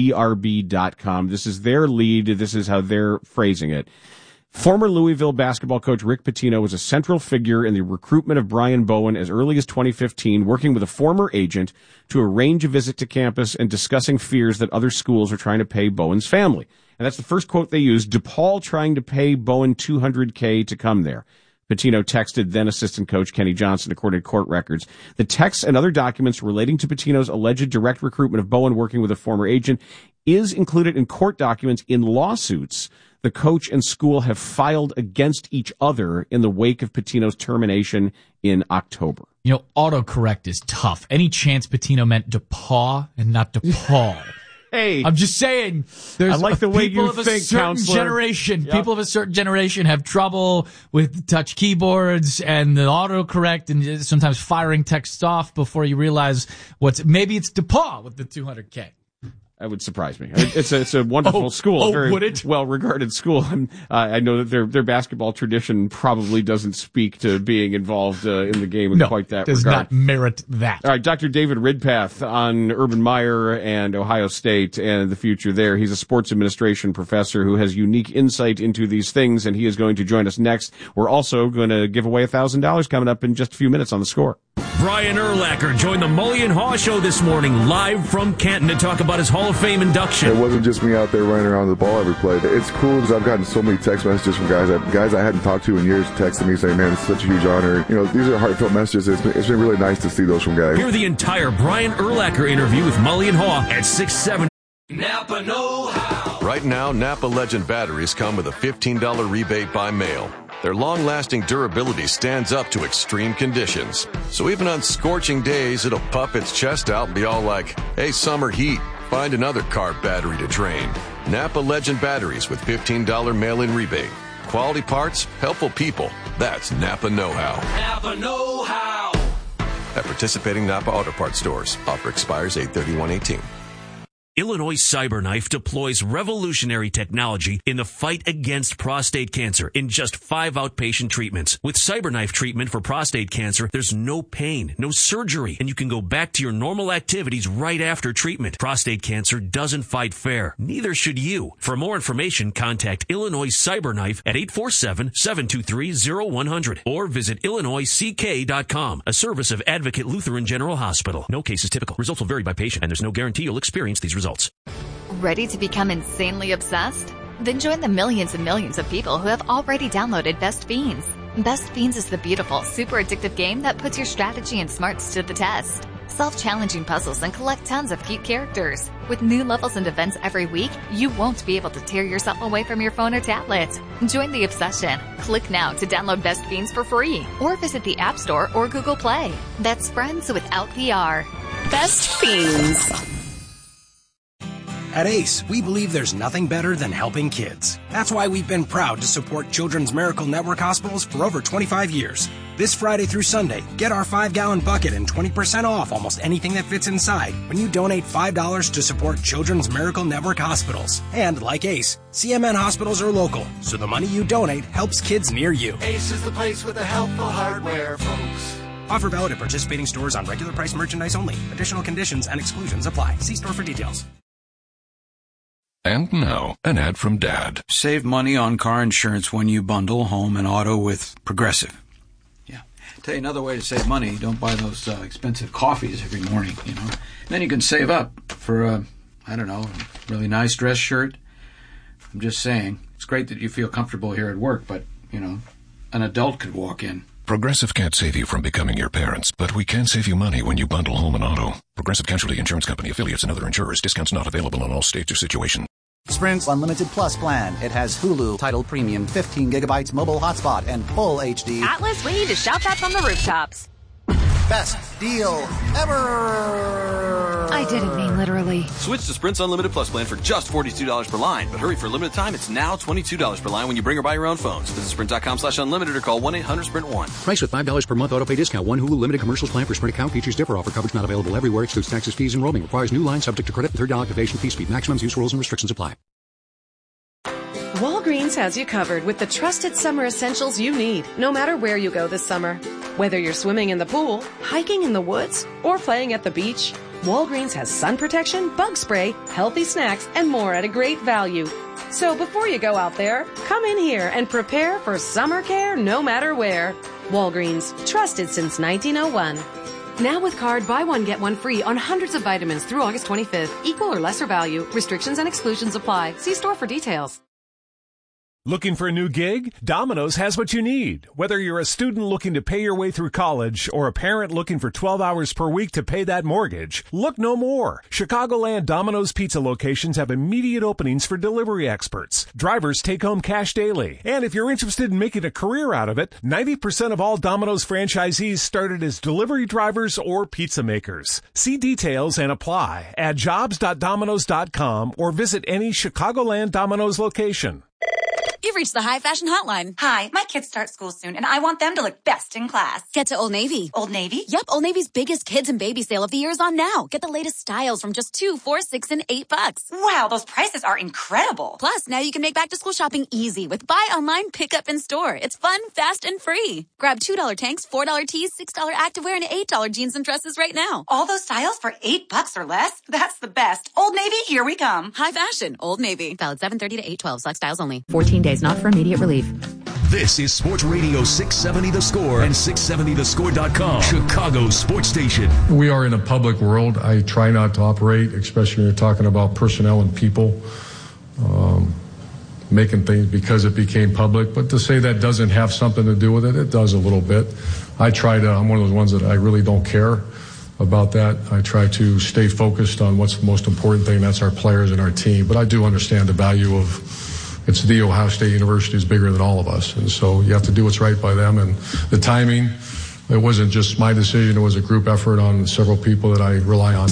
S8: WDRB.com. This is their lead. This is how they're phrasing it. Former Louisville basketball coach Rick Pitino was a central figure in the recruitment of Brian Bowen as early as 2015, working with a former agent to arrange a visit to campus and discussing fears that other schools are trying to pay Bowen's family. And that's the first quote they used, DePaul trying to pay Bowen $200K to come there. Pitino texted then assistant coach Kenny Johnson, according to court records. The texts and other documents relating to Pitino's alleged direct recruitment of Bowen working with a former agent is included in court documents in lawsuits the coach and school have filed against each other in the wake of Pitino's termination in October.
S5: You know, autocorrect is tough. Any chance Pitino meant DePaul and not DePaul?
S8: Hey,
S5: I'm just saying. There's
S8: I like the way you think, counselor.
S5: People of a certain generation have trouble with touch keyboards and the autocorrect, and sometimes firing texts off before you realize maybe it's DePaul with the $200K.
S8: That would surprise me. It's a wonderful school, a very well-regarded school. I know that their basketball tradition probably doesn't speak to being involved in the game in quite that regard.
S5: Does not merit that.
S8: All right, Dr. David Ridpath on Urban Meyer and Ohio State and the future there. He's a sports administration professor who has unique insight into these things, and he is going to join us next. We're also going to give away $1,000 coming up in just a few minutes on The Score.
S3: Brian Urlacher joined the Mully and Haw Show this morning, live from Canton, to talk about his Hall of Fame induction.
S7: It wasn't just me out there running around the ball every play. It's cool because I've gotten so many text messages from guys I hadn't talked to in years texting me saying, man, it's such a huge honor. You know, these are heartfelt messages. It's been really nice to see those from guys.
S3: Hear the entire Brian Urlacher interview with Mully and Haw at 670.
S9: Napa know-how.
S10: Right now, Napa Legend batteries come with a $15 rebate by mail. Their long-lasting durability stands up to extreme conditions. So even on scorching days, it'll puff its chest out and be all like, hey, summer heat, find another car battery to drain. Napa Legend batteries with $15 mail-in rebate. Quality parts, helpful people. That's Napa know-how.
S9: Napa know-how.
S10: At participating Napa Auto Parts stores. Offer expires 8/31/18.
S3: Illinois CyberKnife deploys revolutionary technology in the fight against prostate cancer in just 5 outpatient treatments. With CyberKnife treatment for prostate cancer, there's no pain, no surgery, and you can go back to your normal activities right after treatment. Prostate cancer doesn't fight fair. Neither should you. For more information, contact Illinois CyberKnife at 847-723-0100 or visit IllinoisCK.com, a service of Advocate Lutheran General Hospital. No case is typical. Results will vary by patient, and there's no guarantee you'll experience these results.
S15: Ready to become insanely obsessed? Then join the millions and millions of people who have already downloaded Best Fiends. Best Fiends is the beautiful, super addictive game that puts your strategy and smarts to the test. Solve challenging puzzles and collect tons of cute characters. With new levels and events every week, you won't be able to tear yourself away from your phone or tablet. Join the obsession. Click now to download Best Fiends for free or visit the App Store or Google Play. That's friends without the R.
S23: Best Fiends.
S17: At ACE, we believe there's nothing better than helping kids. That's why we've been proud to support Children's Miracle Network hospitals for over 25 years. This Friday through Sunday, get our 5-gallon bucket and 20% off almost anything that fits inside when you donate $5 to support Children's Miracle Network hospitals. And like ACE, CMN hospitals are local, so the money you donate helps kids near you.
S9: ACE is the place with the helpful hardware, folks.
S17: Offer valid at participating stores on regular price merchandise only. Additional conditions and exclusions apply. See store for details.
S1: And now, an ad from Dad.
S21: Save money on car insurance when you bundle home and auto with Progressive. Yeah. Tell you another way to save money, don't buy those expensive coffees every morning, you know. And then you can save up for a really nice dress shirt. I'm just saying, it's great that you feel comfortable here at work, but, you know, an adult could walk in.
S1: Progressive can't save you from becoming your parents, but we can save you money when you bundle home and auto. Progressive Casualty Insurance Company, affiliates, and other insurers. Discounts not available in all states or situations.
S11: Sprint's Unlimited Plus plan. It has Hulu, Tidal Premium, 15 gigabytes mobile hotspot, and full HD.
S23: Atlas, we need to shout that from the rooftops.
S11: Best deal ever!
S15: I didn't mean literally.
S12: Switch to Sprint's Unlimited Plus plan for just $42 per line. But hurry, for a limited time, it's now $22 per line when you bring or buy your own phones. Visit Sprint.com/unlimited or call 1-800-SPRINT1.
S21: Price with $5 per month auto pay discount. One Hulu limited commercials plan for Sprint account. Features differ. Offer coverage not available everywhere. Excludes taxes, fees, and roaming. Requires new line subject to credit and $30 activation fee. Speed maximums. Use rules and restrictions apply.
S23: Walgreens has you covered with the trusted summer essentials you need, no matter where you go this summer. Whether you're swimming in the pool, hiking in the woods, or playing at the beach, Walgreens has sun protection, bug spray, healthy snacks, and more at a great value. So before you go out there, come in here and prepare for summer care no matter where. Walgreens, trusted since 1901. Now with card, buy one, get one free on hundreds of vitamins through August 25th. Equal or lesser value. Restrictions and exclusions apply. See store for details.
S13: Looking for a new gig? Domino's has what you need. Whether you're a student looking to pay your way through college or a parent looking for 12 hours per week to pay that mortgage, look no more. Chicagoland Domino's Pizza locations have immediate openings for delivery experts. Drivers take home cash daily. And if you're interested in making a career out of it, 90% of all Domino's franchisees started as delivery drivers or pizza makers. See details and apply at jobs.domino's.com or visit any Chicagoland Domino's location.
S14: You've reached the High Fashion Hotline.
S16: Hi, my kids start school soon, and I want them to look best in class.
S14: Get to Old Navy.
S16: Old Navy?
S14: Yep, Old Navy's biggest kids and baby sale of the year is on now. Get the latest styles from just $2, $4, $6, and $8.
S16: Wow, those prices are incredible.
S14: Plus, now you can make back-to-school shopping easy with buy online, pick up in store. It's fun, fast, and free. Grab $2 tanks, $4 tees, $6 activewear, and $8 jeans and dresses right now.
S16: All those styles for $8 or less? That's the best. Old Navy, here we come.
S14: High Fashion, Old Navy. Valid 7/30 to 8/12. Select styles only.
S23: 14 days, not for immediate relief.
S4: This is Sports Radio 670 The Score and 670thescore.com, Chicago's sports station.
S18: We are in a public world. I try not to operate, especially when you're talking about personnel and people, making things because it became public. But to say that doesn't have something to do with it, it does a little bit. I'm one of those ones that I really don't care about that. I try to stay focused on what's the most important thing, and that's our players and our team. But I do understand the value of it's the Ohio State University is bigger than all of us. And so you have to do what's right by them. And the timing, it wasn't just my decision. It was a group effort on several people that I rely on.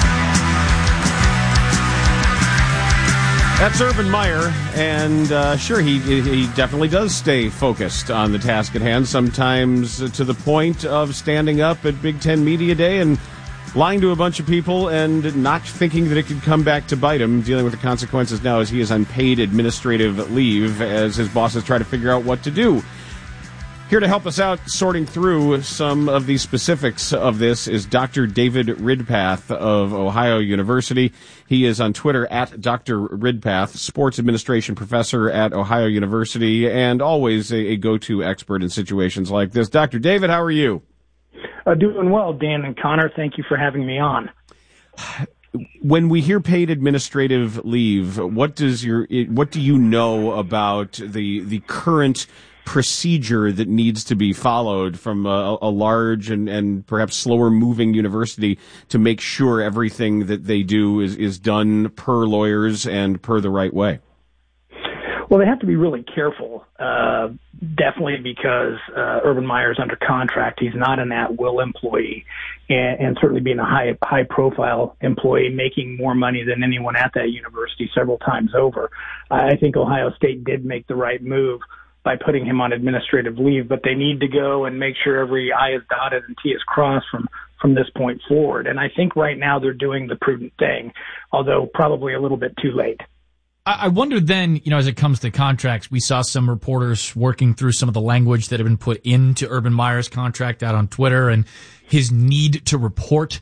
S8: That's Urban Meyer. And sure, he definitely does stay focused on the task at hand, sometimes to the point of standing up at Big Ten Media Day and lying to a bunch of people and not thinking that it could come back to bite him, dealing with the consequences now as he is on paid administrative leave as his bosses try to figure out what to do. Here to help us out sorting through some of the specifics of this is Dr. David Ridpath of Ohio University. He is on Twitter at Dr. Ridpath, sports administration professor at Ohio University, and always a go-to expert in situations like this. Dr. David, how are you?
S19: Doing well, Dan and Connor. Thank you for having me on.
S8: When we hear paid administrative leave, what do you know about the current procedure that needs to be followed from a large and perhaps slower moving university to make sure everything that they do is done per lawyers and per the right way?
S19: Well, they have to be really careful, definitely because Urban Meyer is under contract. He's not an at-will employee, and certainly being a high-profile employee, making more money than anyone at that university several times over. I think Ohio State did make the right move by putting him on administrative leave, but they need to go and make sure every I is dotted and T is crossed from this point forward. And I think right now they're doing the prudent thing, although probably a little bit too late.
S5: I wonder then, as it comes to contracts, we saw some reporters working through some of the language that had been put into Urban Meyer's contract out on Twitter and his need to report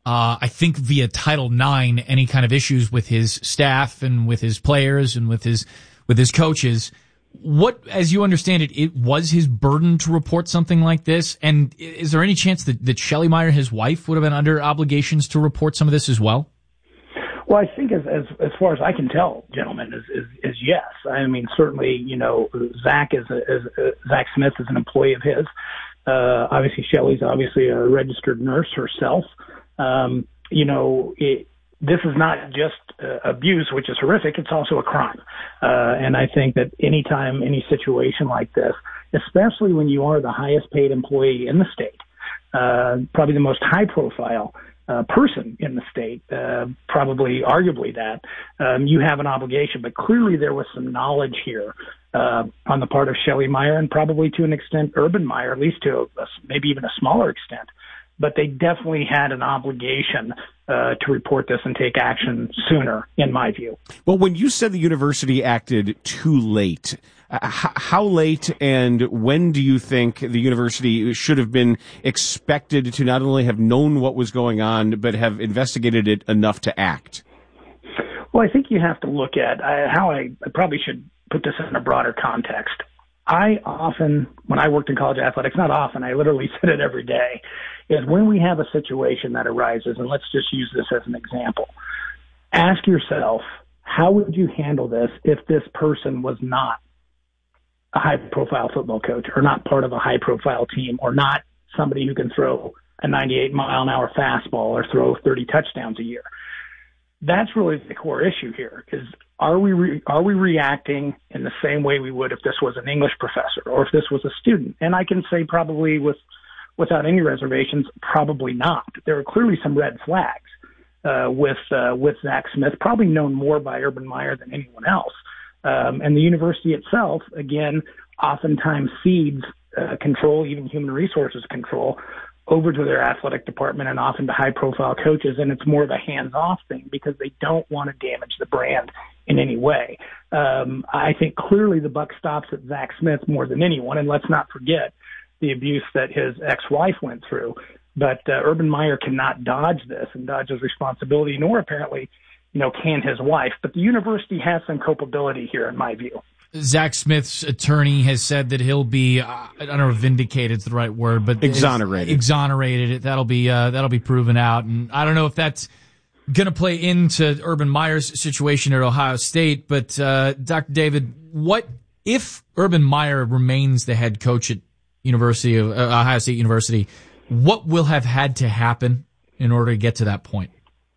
S5: I think via Title IX, any kind of issues with his staff and with his players and with his coaches. What, as you understand it, it was his burden to report something like this? And is there any chance that Shelley Meyer, his wife, would have been under obligations to report some of this as well?
S19: Well, I think as far as I can tell, gentlemen, is yes. I mean, certainly, Zach Zach Smith is an employee of his. Obviously, Shelley's obviously a registered nurse herself. This is not just abuse, which is horrific. It's also a crime. And I think that anytime, any situation like this, especially when you are the highest paid employee in the state, probably the most high profile person in the state, probably arguably that, you have an obligation. But clearly there was some knowledge here on the part of Shelley Meyer and probably to an extent Urban Meyer, at least to maybe even a smaller extent. But they definitely had an obligation to report this and take action sooner, in my view.
S8: Well, when you said the university acted too late, how late and when do you think the university should have been expected to not only have known what was going on, but have investigated it enough to act?
S19: Well, I think you have to look at how I probably should put this in a broader context. I often, when I worked in college athletics, not often, I literally said it every day, is when we have a situation that arises, and let's just use this as an example, ask yourself, how would you handle this if this person was not a high-profile football coach or not part of a high-profile team or not somebody who can throw a 98-mile-an-hour fastball or throw 30 touchdowns a year? That's really the core issue here, is are we reacting in the same way we would if this was an English professor or if this was a student? And I can say probably without any reservations, probably not. There are clearly some red flags with Zach Smith, probably known more by Urban Meyer than anyone else. And the university itself, again, oftentimes cedes control, even human resources control, over to their athletic department and often to high-profile coaches, and it's more of a hands-off thing because they don't want to damage the brand in any way. I think clearly the buck stops at Zach Smith more than anyone, and let's not forget the abuse that his ex-wife went through. But Urban Meyer cannot dodge this and dodge his responsibility, nor apparently, can his wife. But the university has some culpability here, in my view.
S5: Zach Smith's attorney has said that he'll be, I don't know if vindicated is the right word, but exonerated. That'll be proven out. And I don't know if that's going to play into Urban Meyer's situation at Ohio State. But, Dr. David, what if Urban Meyer remains the head coach at Ohio State University, what will have had to happen in order to get to that point?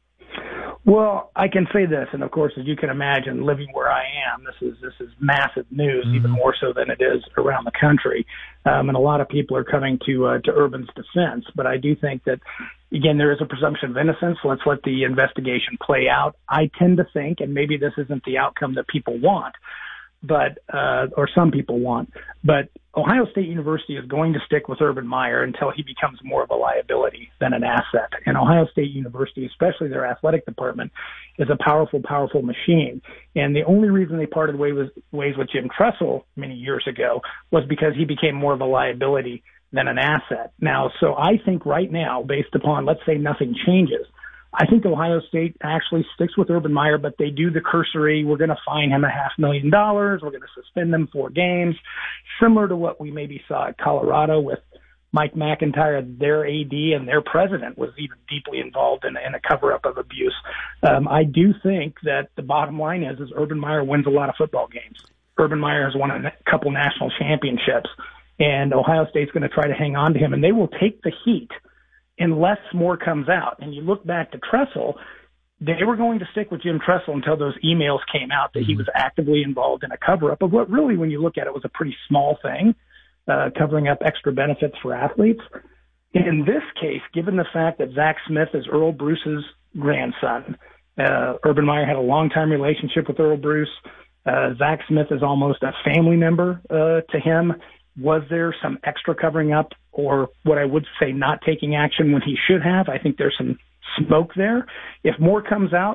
S19: Well, I can say this, and of course, as you can imagine, living where I am, this is massive news, even more so than it is around the country. And a lot of people are coming to Urban's defense. But I do think that, again, there is a presumption of innocence. Let's let the investigation play out. I tend to think, and maybe this isn't the outcome that people want, but or some people want, but Ohio State University is going to stick with Urban Meyer until he becomes more of a liability than an asset. And Ohio State University, especially their athletic department, is a powerful, powerful machine. And the only reason they parted ways with Jim Tressel many years ago was because he became more of a liability than an asset. Now, so I think right now, based upon, let's say nothing changes, I think Ohio State actually sticks with Urban Meyer, but they do the cursory, we're going to fine him $500,000, we're going to suspend him 4 games, similar to what we maybe saw at Colorado with Mike McIntyre. Their AD and their president was even deeply involved in a cover-up of abuse. I do think that the bottom line is Urban Meyer wins a lot of football games. Urban Meyer has won a couple national championships, and Ohio State's going to try to hang on to him, and they will take the heat unless more comes out. And you look back to Tressel, they were going to stick with Jim Tressel until those emails came out that he was actively involved in a cover-up of what really, when you look at it, was a pretty small thing, covering up extra benefits for athletes. In this case, given the fact that Zach Smith is Earl Bruce's grandson, Urban Meyer had a long-time relationship with Earl Bruce. Zach Smith is almost a family member to him. Was there some extra covering up or what I would say not taking action when he should have? I think there's some smoke there. If more comes out,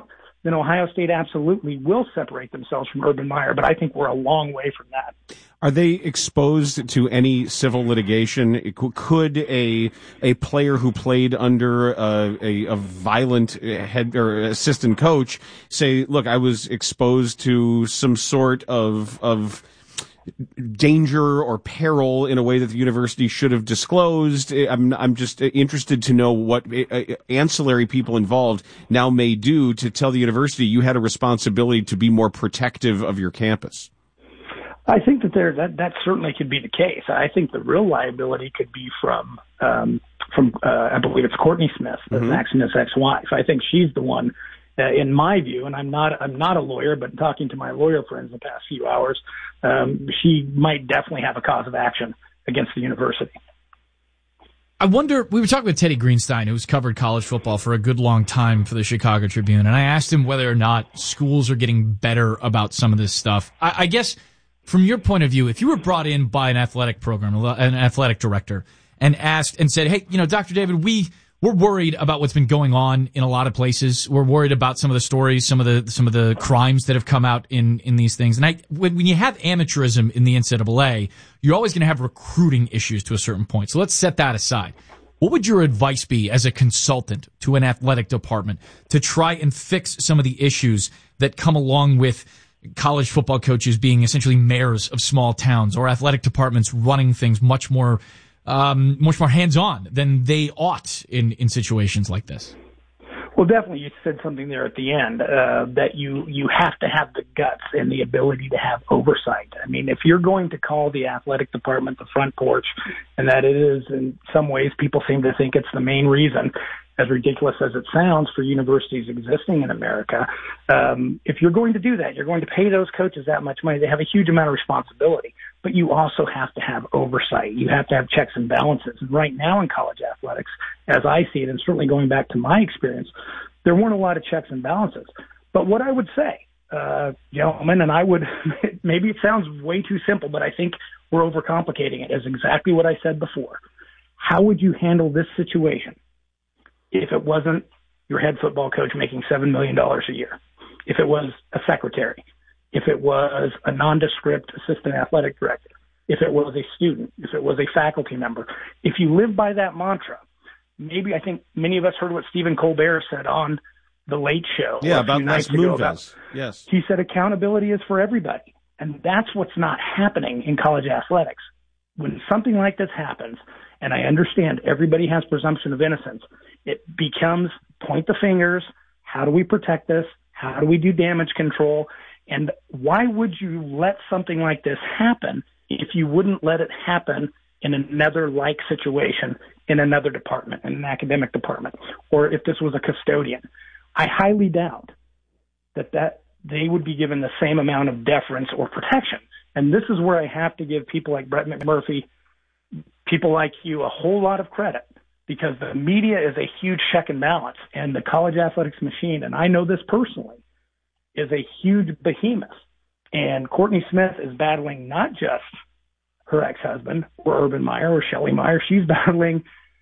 S19: then Ohio State absolutely will separate themselves from Urban Meyer. But I think we're a long way from that.
S8: Are they exposed to any civil litigation? Could a player who played under a violent head or assistant coach say, "Look, I was exposed to some sort of danger or peril in a way that the university should have disclosed"? I'm just interested to know what ancillary people involved now may do to tell the university you had a responsibility to be more protective of your campus.
S19: I think that certainly could be the case. I think the real liability could be from I believe it's Courtney Smith, Zach Smith's ex-wife. I think she's the one, in my view, and I'm not a lawyer, but talking to my lawyer friends the past few hours, she might definitely have a cause of action against the university.
S5: I wonder, we were talking with Teddy Greenstein, who's covered college football for a good long time for the Chicago Tribune, and I asked him whether or not schools are getting better about some of this stuff. I guess, from your point of view, if you were brought in by an athletic program, an athletic director, and asked and said, "Hey, Dr. David, we're worried about what's been going on in a lot of places. We're worried about some of the stories, some of the crimes that have come out in these things." And when you have amateurism in the NCAA, you're always going to have recruiting issues to a certain point. So let's set that aside. What would your advice be as a consultant to an athletic department to try and fix some of the issues that come along with college football coaches being essentially mayors of small towns, or athletic departments running things much more hands-on than they ought in situations like this?
S19: Well, definitely you said something there at the end, that you have to have the guts and the ability to have oversight. I mean, if you're going to call the athletic department the front porch, and that it is in some ways, people seem to think it's the main reason, as ridiculous as it sounds, for universities existing in America, if you're going to do that, you're going to pay those coaches that much money. They have a huge amount of responsibility, but you also have to have oversight. You have to have checks and balances. And right now in college athletics, as I see it, and certainly going back to my experience, there weren't a lot of checks and balances. But what I would say, gentlemen, and I would, maybe it sounds way too simple, but I think we're overcomplicating it, is exactly what I said before. How would you handle this situation if it wasn't your head football coach making $7 million a year, if it was a secretary, if it was a nondescript assistant athletic director, if it was a student, if it was a faculty member? If you live by that mantra, maybe, I think many of us heard what Stephen Colbert said on The Late Show.
S8: Yeah, about Les Moonves. Yes.
S19: He said accountability is for everybody. And that's what's not happening in college athletics. When something like this happens, and I understand everybody has presumption of innocence, it becomes point the fingers. How do we protect this? How do we do damage control? And why would you let something like this happen if you wouldn't let it happen in another like situation in another department, in an academic department, or if this was a custodian? I highly doubt that they would be given the same amount of deference or protection. And this is where I have to give people like Brett McMurphy, people like you, a whole lot of credit, because the media is a huge check and balance, and the college athletics machine, and I know this personally, is a huge behemoth. And Courtney Smith is battling not just her ex-husband or Urban Meyer or Shelley Meyer. She's battling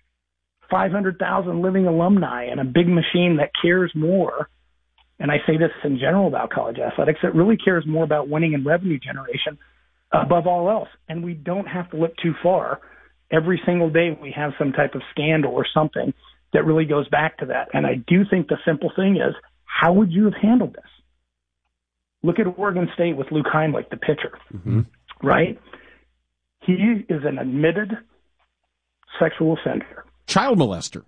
S19: 500,000 living alumni and a big machine that cares more. And I say this in general about college athletics. It really cares more about winning and revenue generation above all else. And we don't have to look too far. Every single day we have some type of scandal or something that really goes back to that. And I do think the simple thing is, how would you have handled this? Look at Oregon State with Luke Heimlich, the pitcher, right? He is an admitted sexual offender.
S8: Child molester.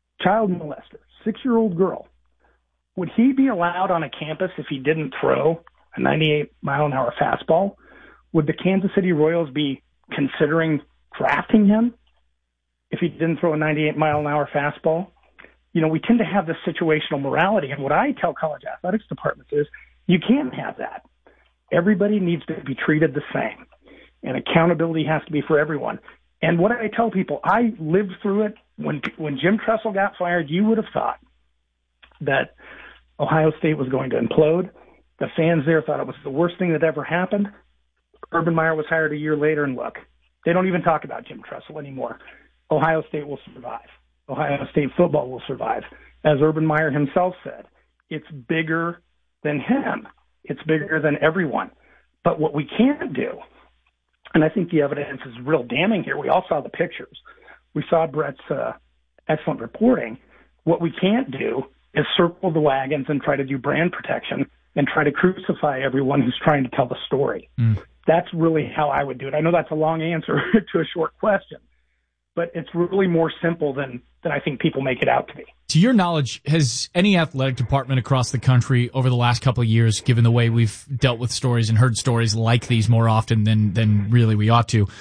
S19: 6-year-old girl. Would he be allowed on a campus if he didn't throw a 98-mile-an-hour fastball? Would the Kansas City Royals be considering drafting him if he didn't throw a 98-mile-an-hour fastball? You know, we tend to have this situational morality, and what I tell college athletics departments is, you can't have that. Everybody needs to be treated the same, and accountability has to be for everyone. And what I tell people, I lived through it. When Jim Tressel got fired, you would have thought that Ohio State was going to implode. The fans there thought it was the worst thing that ever happened. Urban Meyer was hired a year later, and look, they don't even talk about Jim Tressel anymore. Ohio State will survive. Ohio State football will survive. As Urban Meyer himself said, it's bigger than him. It's bigger than everyone. But what we can't do, and I think the evidence is real damning here. We all saw the pictures. We saw Brett's excellent reporting. What we can't do is circle the wagons and try to do brand protection and try to crucify everyone who's trying to tell the story. That's really how I would do it. I know that's a long answer to a short question, but it's really more simple than I think people make it out to be.
S5: To your knowledge, has any athletic department across the country over the last couple of years, given the way we've dealt with stories and heard stories like these more often than really we ought to,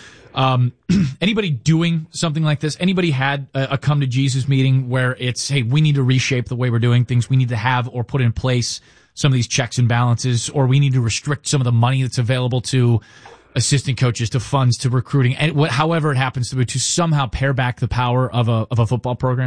S5: anybody doing something like this? Anybody had a come to Jesus meeting where it's, hey, we need to reshape the way we're doing things. We need to have or put in place some of these checks and balances, or we need to restrict some of the money that's available to assistant coaches, to funds, to recruiting, and however it happens to somehow pare back the power of a football program?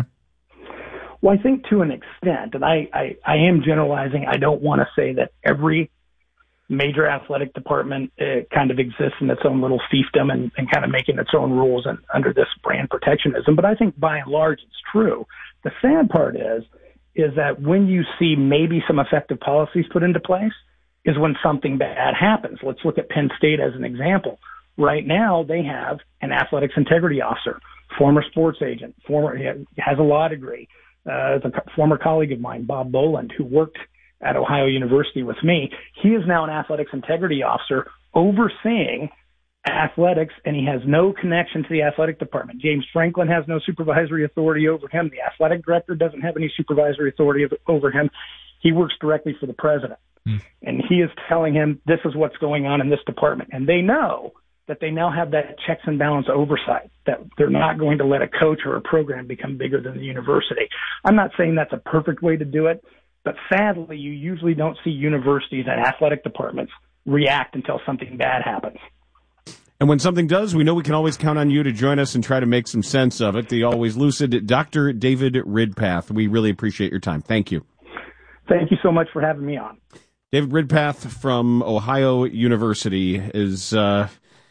S19: Well, I think to an extent, and I am generalizing. I don't want to say that every major athletic department kind of exists in its own little fiefdom and kind of making its own rules and under this brand protectionism. But I think by and large it's true. The sad part is that when you see maybe some effective policies put into place is when something bad happens. Let's look at Penn State as an example. Right now they have an athletics integrity officer, former sports agent, has a law degree. A former colleague of mine, Bob Boland, who worked at Ohio University with me, he is now an athletics integrity officer overseeing athletics, and he has no connection to the athletic department. James Franklin has no supervisory authority over him. The athletic director doesn't have any supervisory authority over him. He works directly for the president. And he is telling him this is what's going on in this department. And they know that they now have that checks and balance oversight, that they're not going to let a coach or a program become bigger than the university. I'm not saying that's a perfect way to do it, but sadly, you usually don't see universities and athletic departments react until something bad happens.
S8: And when something does, we know we can always count on you to join us and try to make some sense of it. The always lucid Dr. David Ridpath. We really appreciate your time. Thank you.
S19: Thank you so much for having me on.
S8: David Ridpath from Ohio University is, but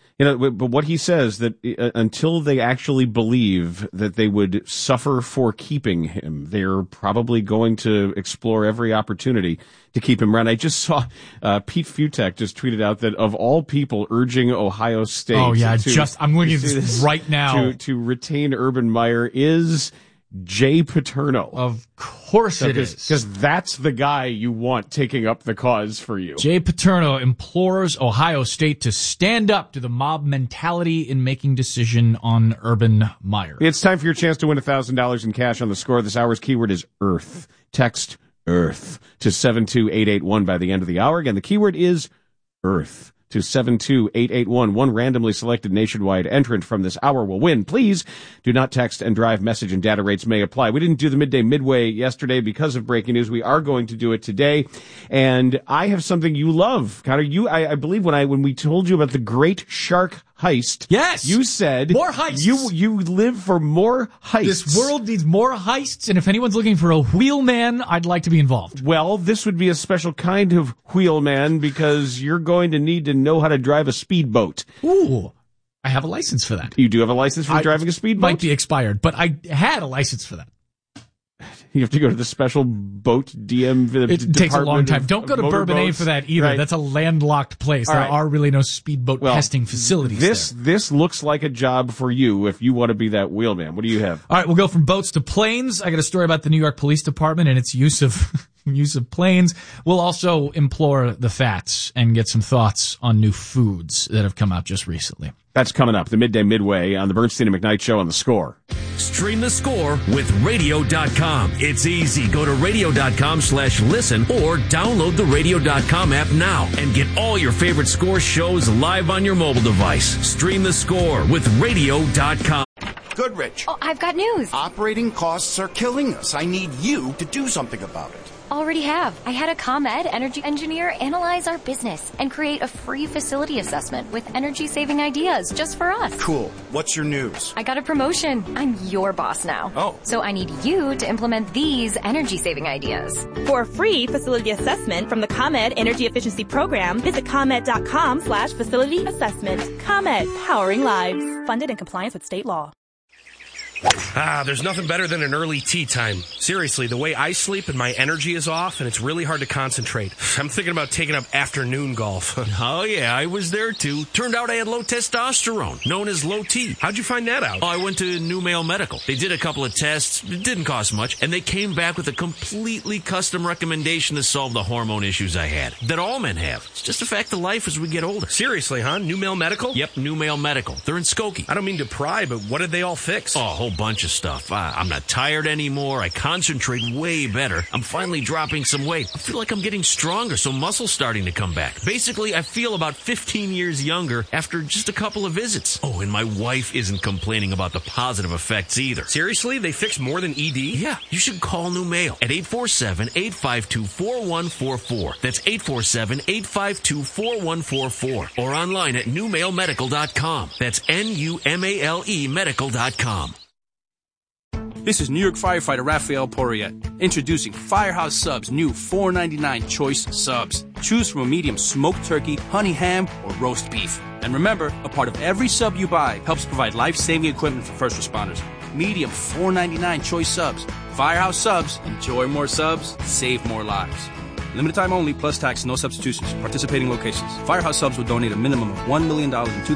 S8: what he says that until they actually believe that they would suffer for keeping him, they're probably going to explore every opportunity to keep him around. I just saw Pete Futek just tweeted out that of all people urging Ohio State,
S5: I'm looking at this right now
S8: to retain Urban Meyer is Jay Paterno.
S5: Of course it is.
S8: Because that's the guy you want taking up the cause for you.
S5: Jay Paterno implores Ohio State to stand up to the mob mentality in making decision on Urban Meyer.
S8: It's time for your chance to win $1,000 in cash on the score. This hour's keyword is Earth. Text Earth to 72881 by the end of the hour. Again, the keyword is Earth to 72881. One randomly selected nationwide entrant from this hour will win. Please do not text and drive. Message and data rates may apply. We didn't do the Midday Midway yesterday because of breaking news. We are going to do it today. And I have something you love. Connor, I believe when we told you about the Great Shark Heist.
S5: Yes.
S8: You said
S5: more heists.
S8: You live for more heists.
S5: This world needs more heists, and if anyone's looking for a wheelman, I'd like to be involved.
S8: Well, this would be a special kind of wheelman because you're going to need to know how to drive a speedboat.
S5: Ooh. I have a license for that.
S8: You do have a license for driving a speedboat?
S5: Might be expired, but I had a license for that.
S8: You have to go to the special boat DM.
S5: It takes a long time. Don't go to Bourbonnais for that either. Right. That's a landlocked place. There are really no speedboat testing facilities there.
S8: This looks like a job for you if you want to be that wheelman. What do you have?
S5: All right, we'll go from boats to planes. I got a story about the New York Police Department and its use of planes. We'll also implore the fats and get some thoughts on new foods that have come out just recently.
S8: That's coming up. The Midday Midway on the Bernstein and McKnight Show on the Score.
S3: Stream the Score with radio.com. It's easy. Go to radio.com/listen or download the radio.com app now and get all your favorite Score shows live on your mobile device. Stream the Score with radio.com.
S2: Goodrich.
S15: Oh, I've got news.
S2: Operating costs are killing us. I need you to do something about it.
S15: Already have. I had a ComEd energy engineer analyze our business and create a free facility assessment with energy-saving ideas just for us.
S2: Cool. What's your news?
S15: I got a promotion. I'm your boss now.
S2: Oh.
S15: So I need you to implement these energy-saving ideas.
S20: For a free facility assessment from the ComEd Energy Efficiency Program, visit ComEd.com/facility assessment. ComEd, powering lives. Funded in compliance with state law.
S6: There's nothing better than an early tea time. Seriously, the way I sleep and my energy is off, and it's really hard to concentrate. I'm thinking about taking up afternoon golf.
S3: Oh, yeah, I was there, too. Turned out I had low testosterone, known as low T.
S6: How'd you find that out?
S3: Oh, I went to New Mail Medical. They did a couple of tests. It didn't cost much, and they came back with a completely custom recommendation to solve the hormone issues I had, that all men have. It's just a fact of life as we get older.
S6: Seriously, huh? New Mail Medical?
S3: Yep, New Mail Medical. They're in Skokie.
S6: I don't mean to pry, but what did they all fix?
S3: Oh, a whole bunch of stuff. I'm not tired anymore. I concentrate way better. I'm finally dropping some weight. I feel like I'm getting stronger, so muscle's starting to come back. Basically, I feel about 15 years younger after just a couple of visits. Oh, and my wife isn't complaining about the positive effects either.
S6: Seriously? They fix more than ED?
S3: Yeah, you should call New Mail at 847-852-4144. That's 847-852-4144. Or online at newmailmedical.com. That's N-U-M-A-L-E medical.com.
S7: This is New York firefighter Raphael Porriette, introducing Firehouse Subs' new $4.99 choice subs. Choose from a medium smoked turkey, honey ham, or roast beef. And remember, a part of every sub you buy helps provide life-saving equipment for first responders. Medium $4.99 choice subs. Firehouse Subs. Enjoy more subs, save more lives. Limited time only, plus tax, no substitutions. Participating locations. Firehouse Subs will donate a minimum of $1 million in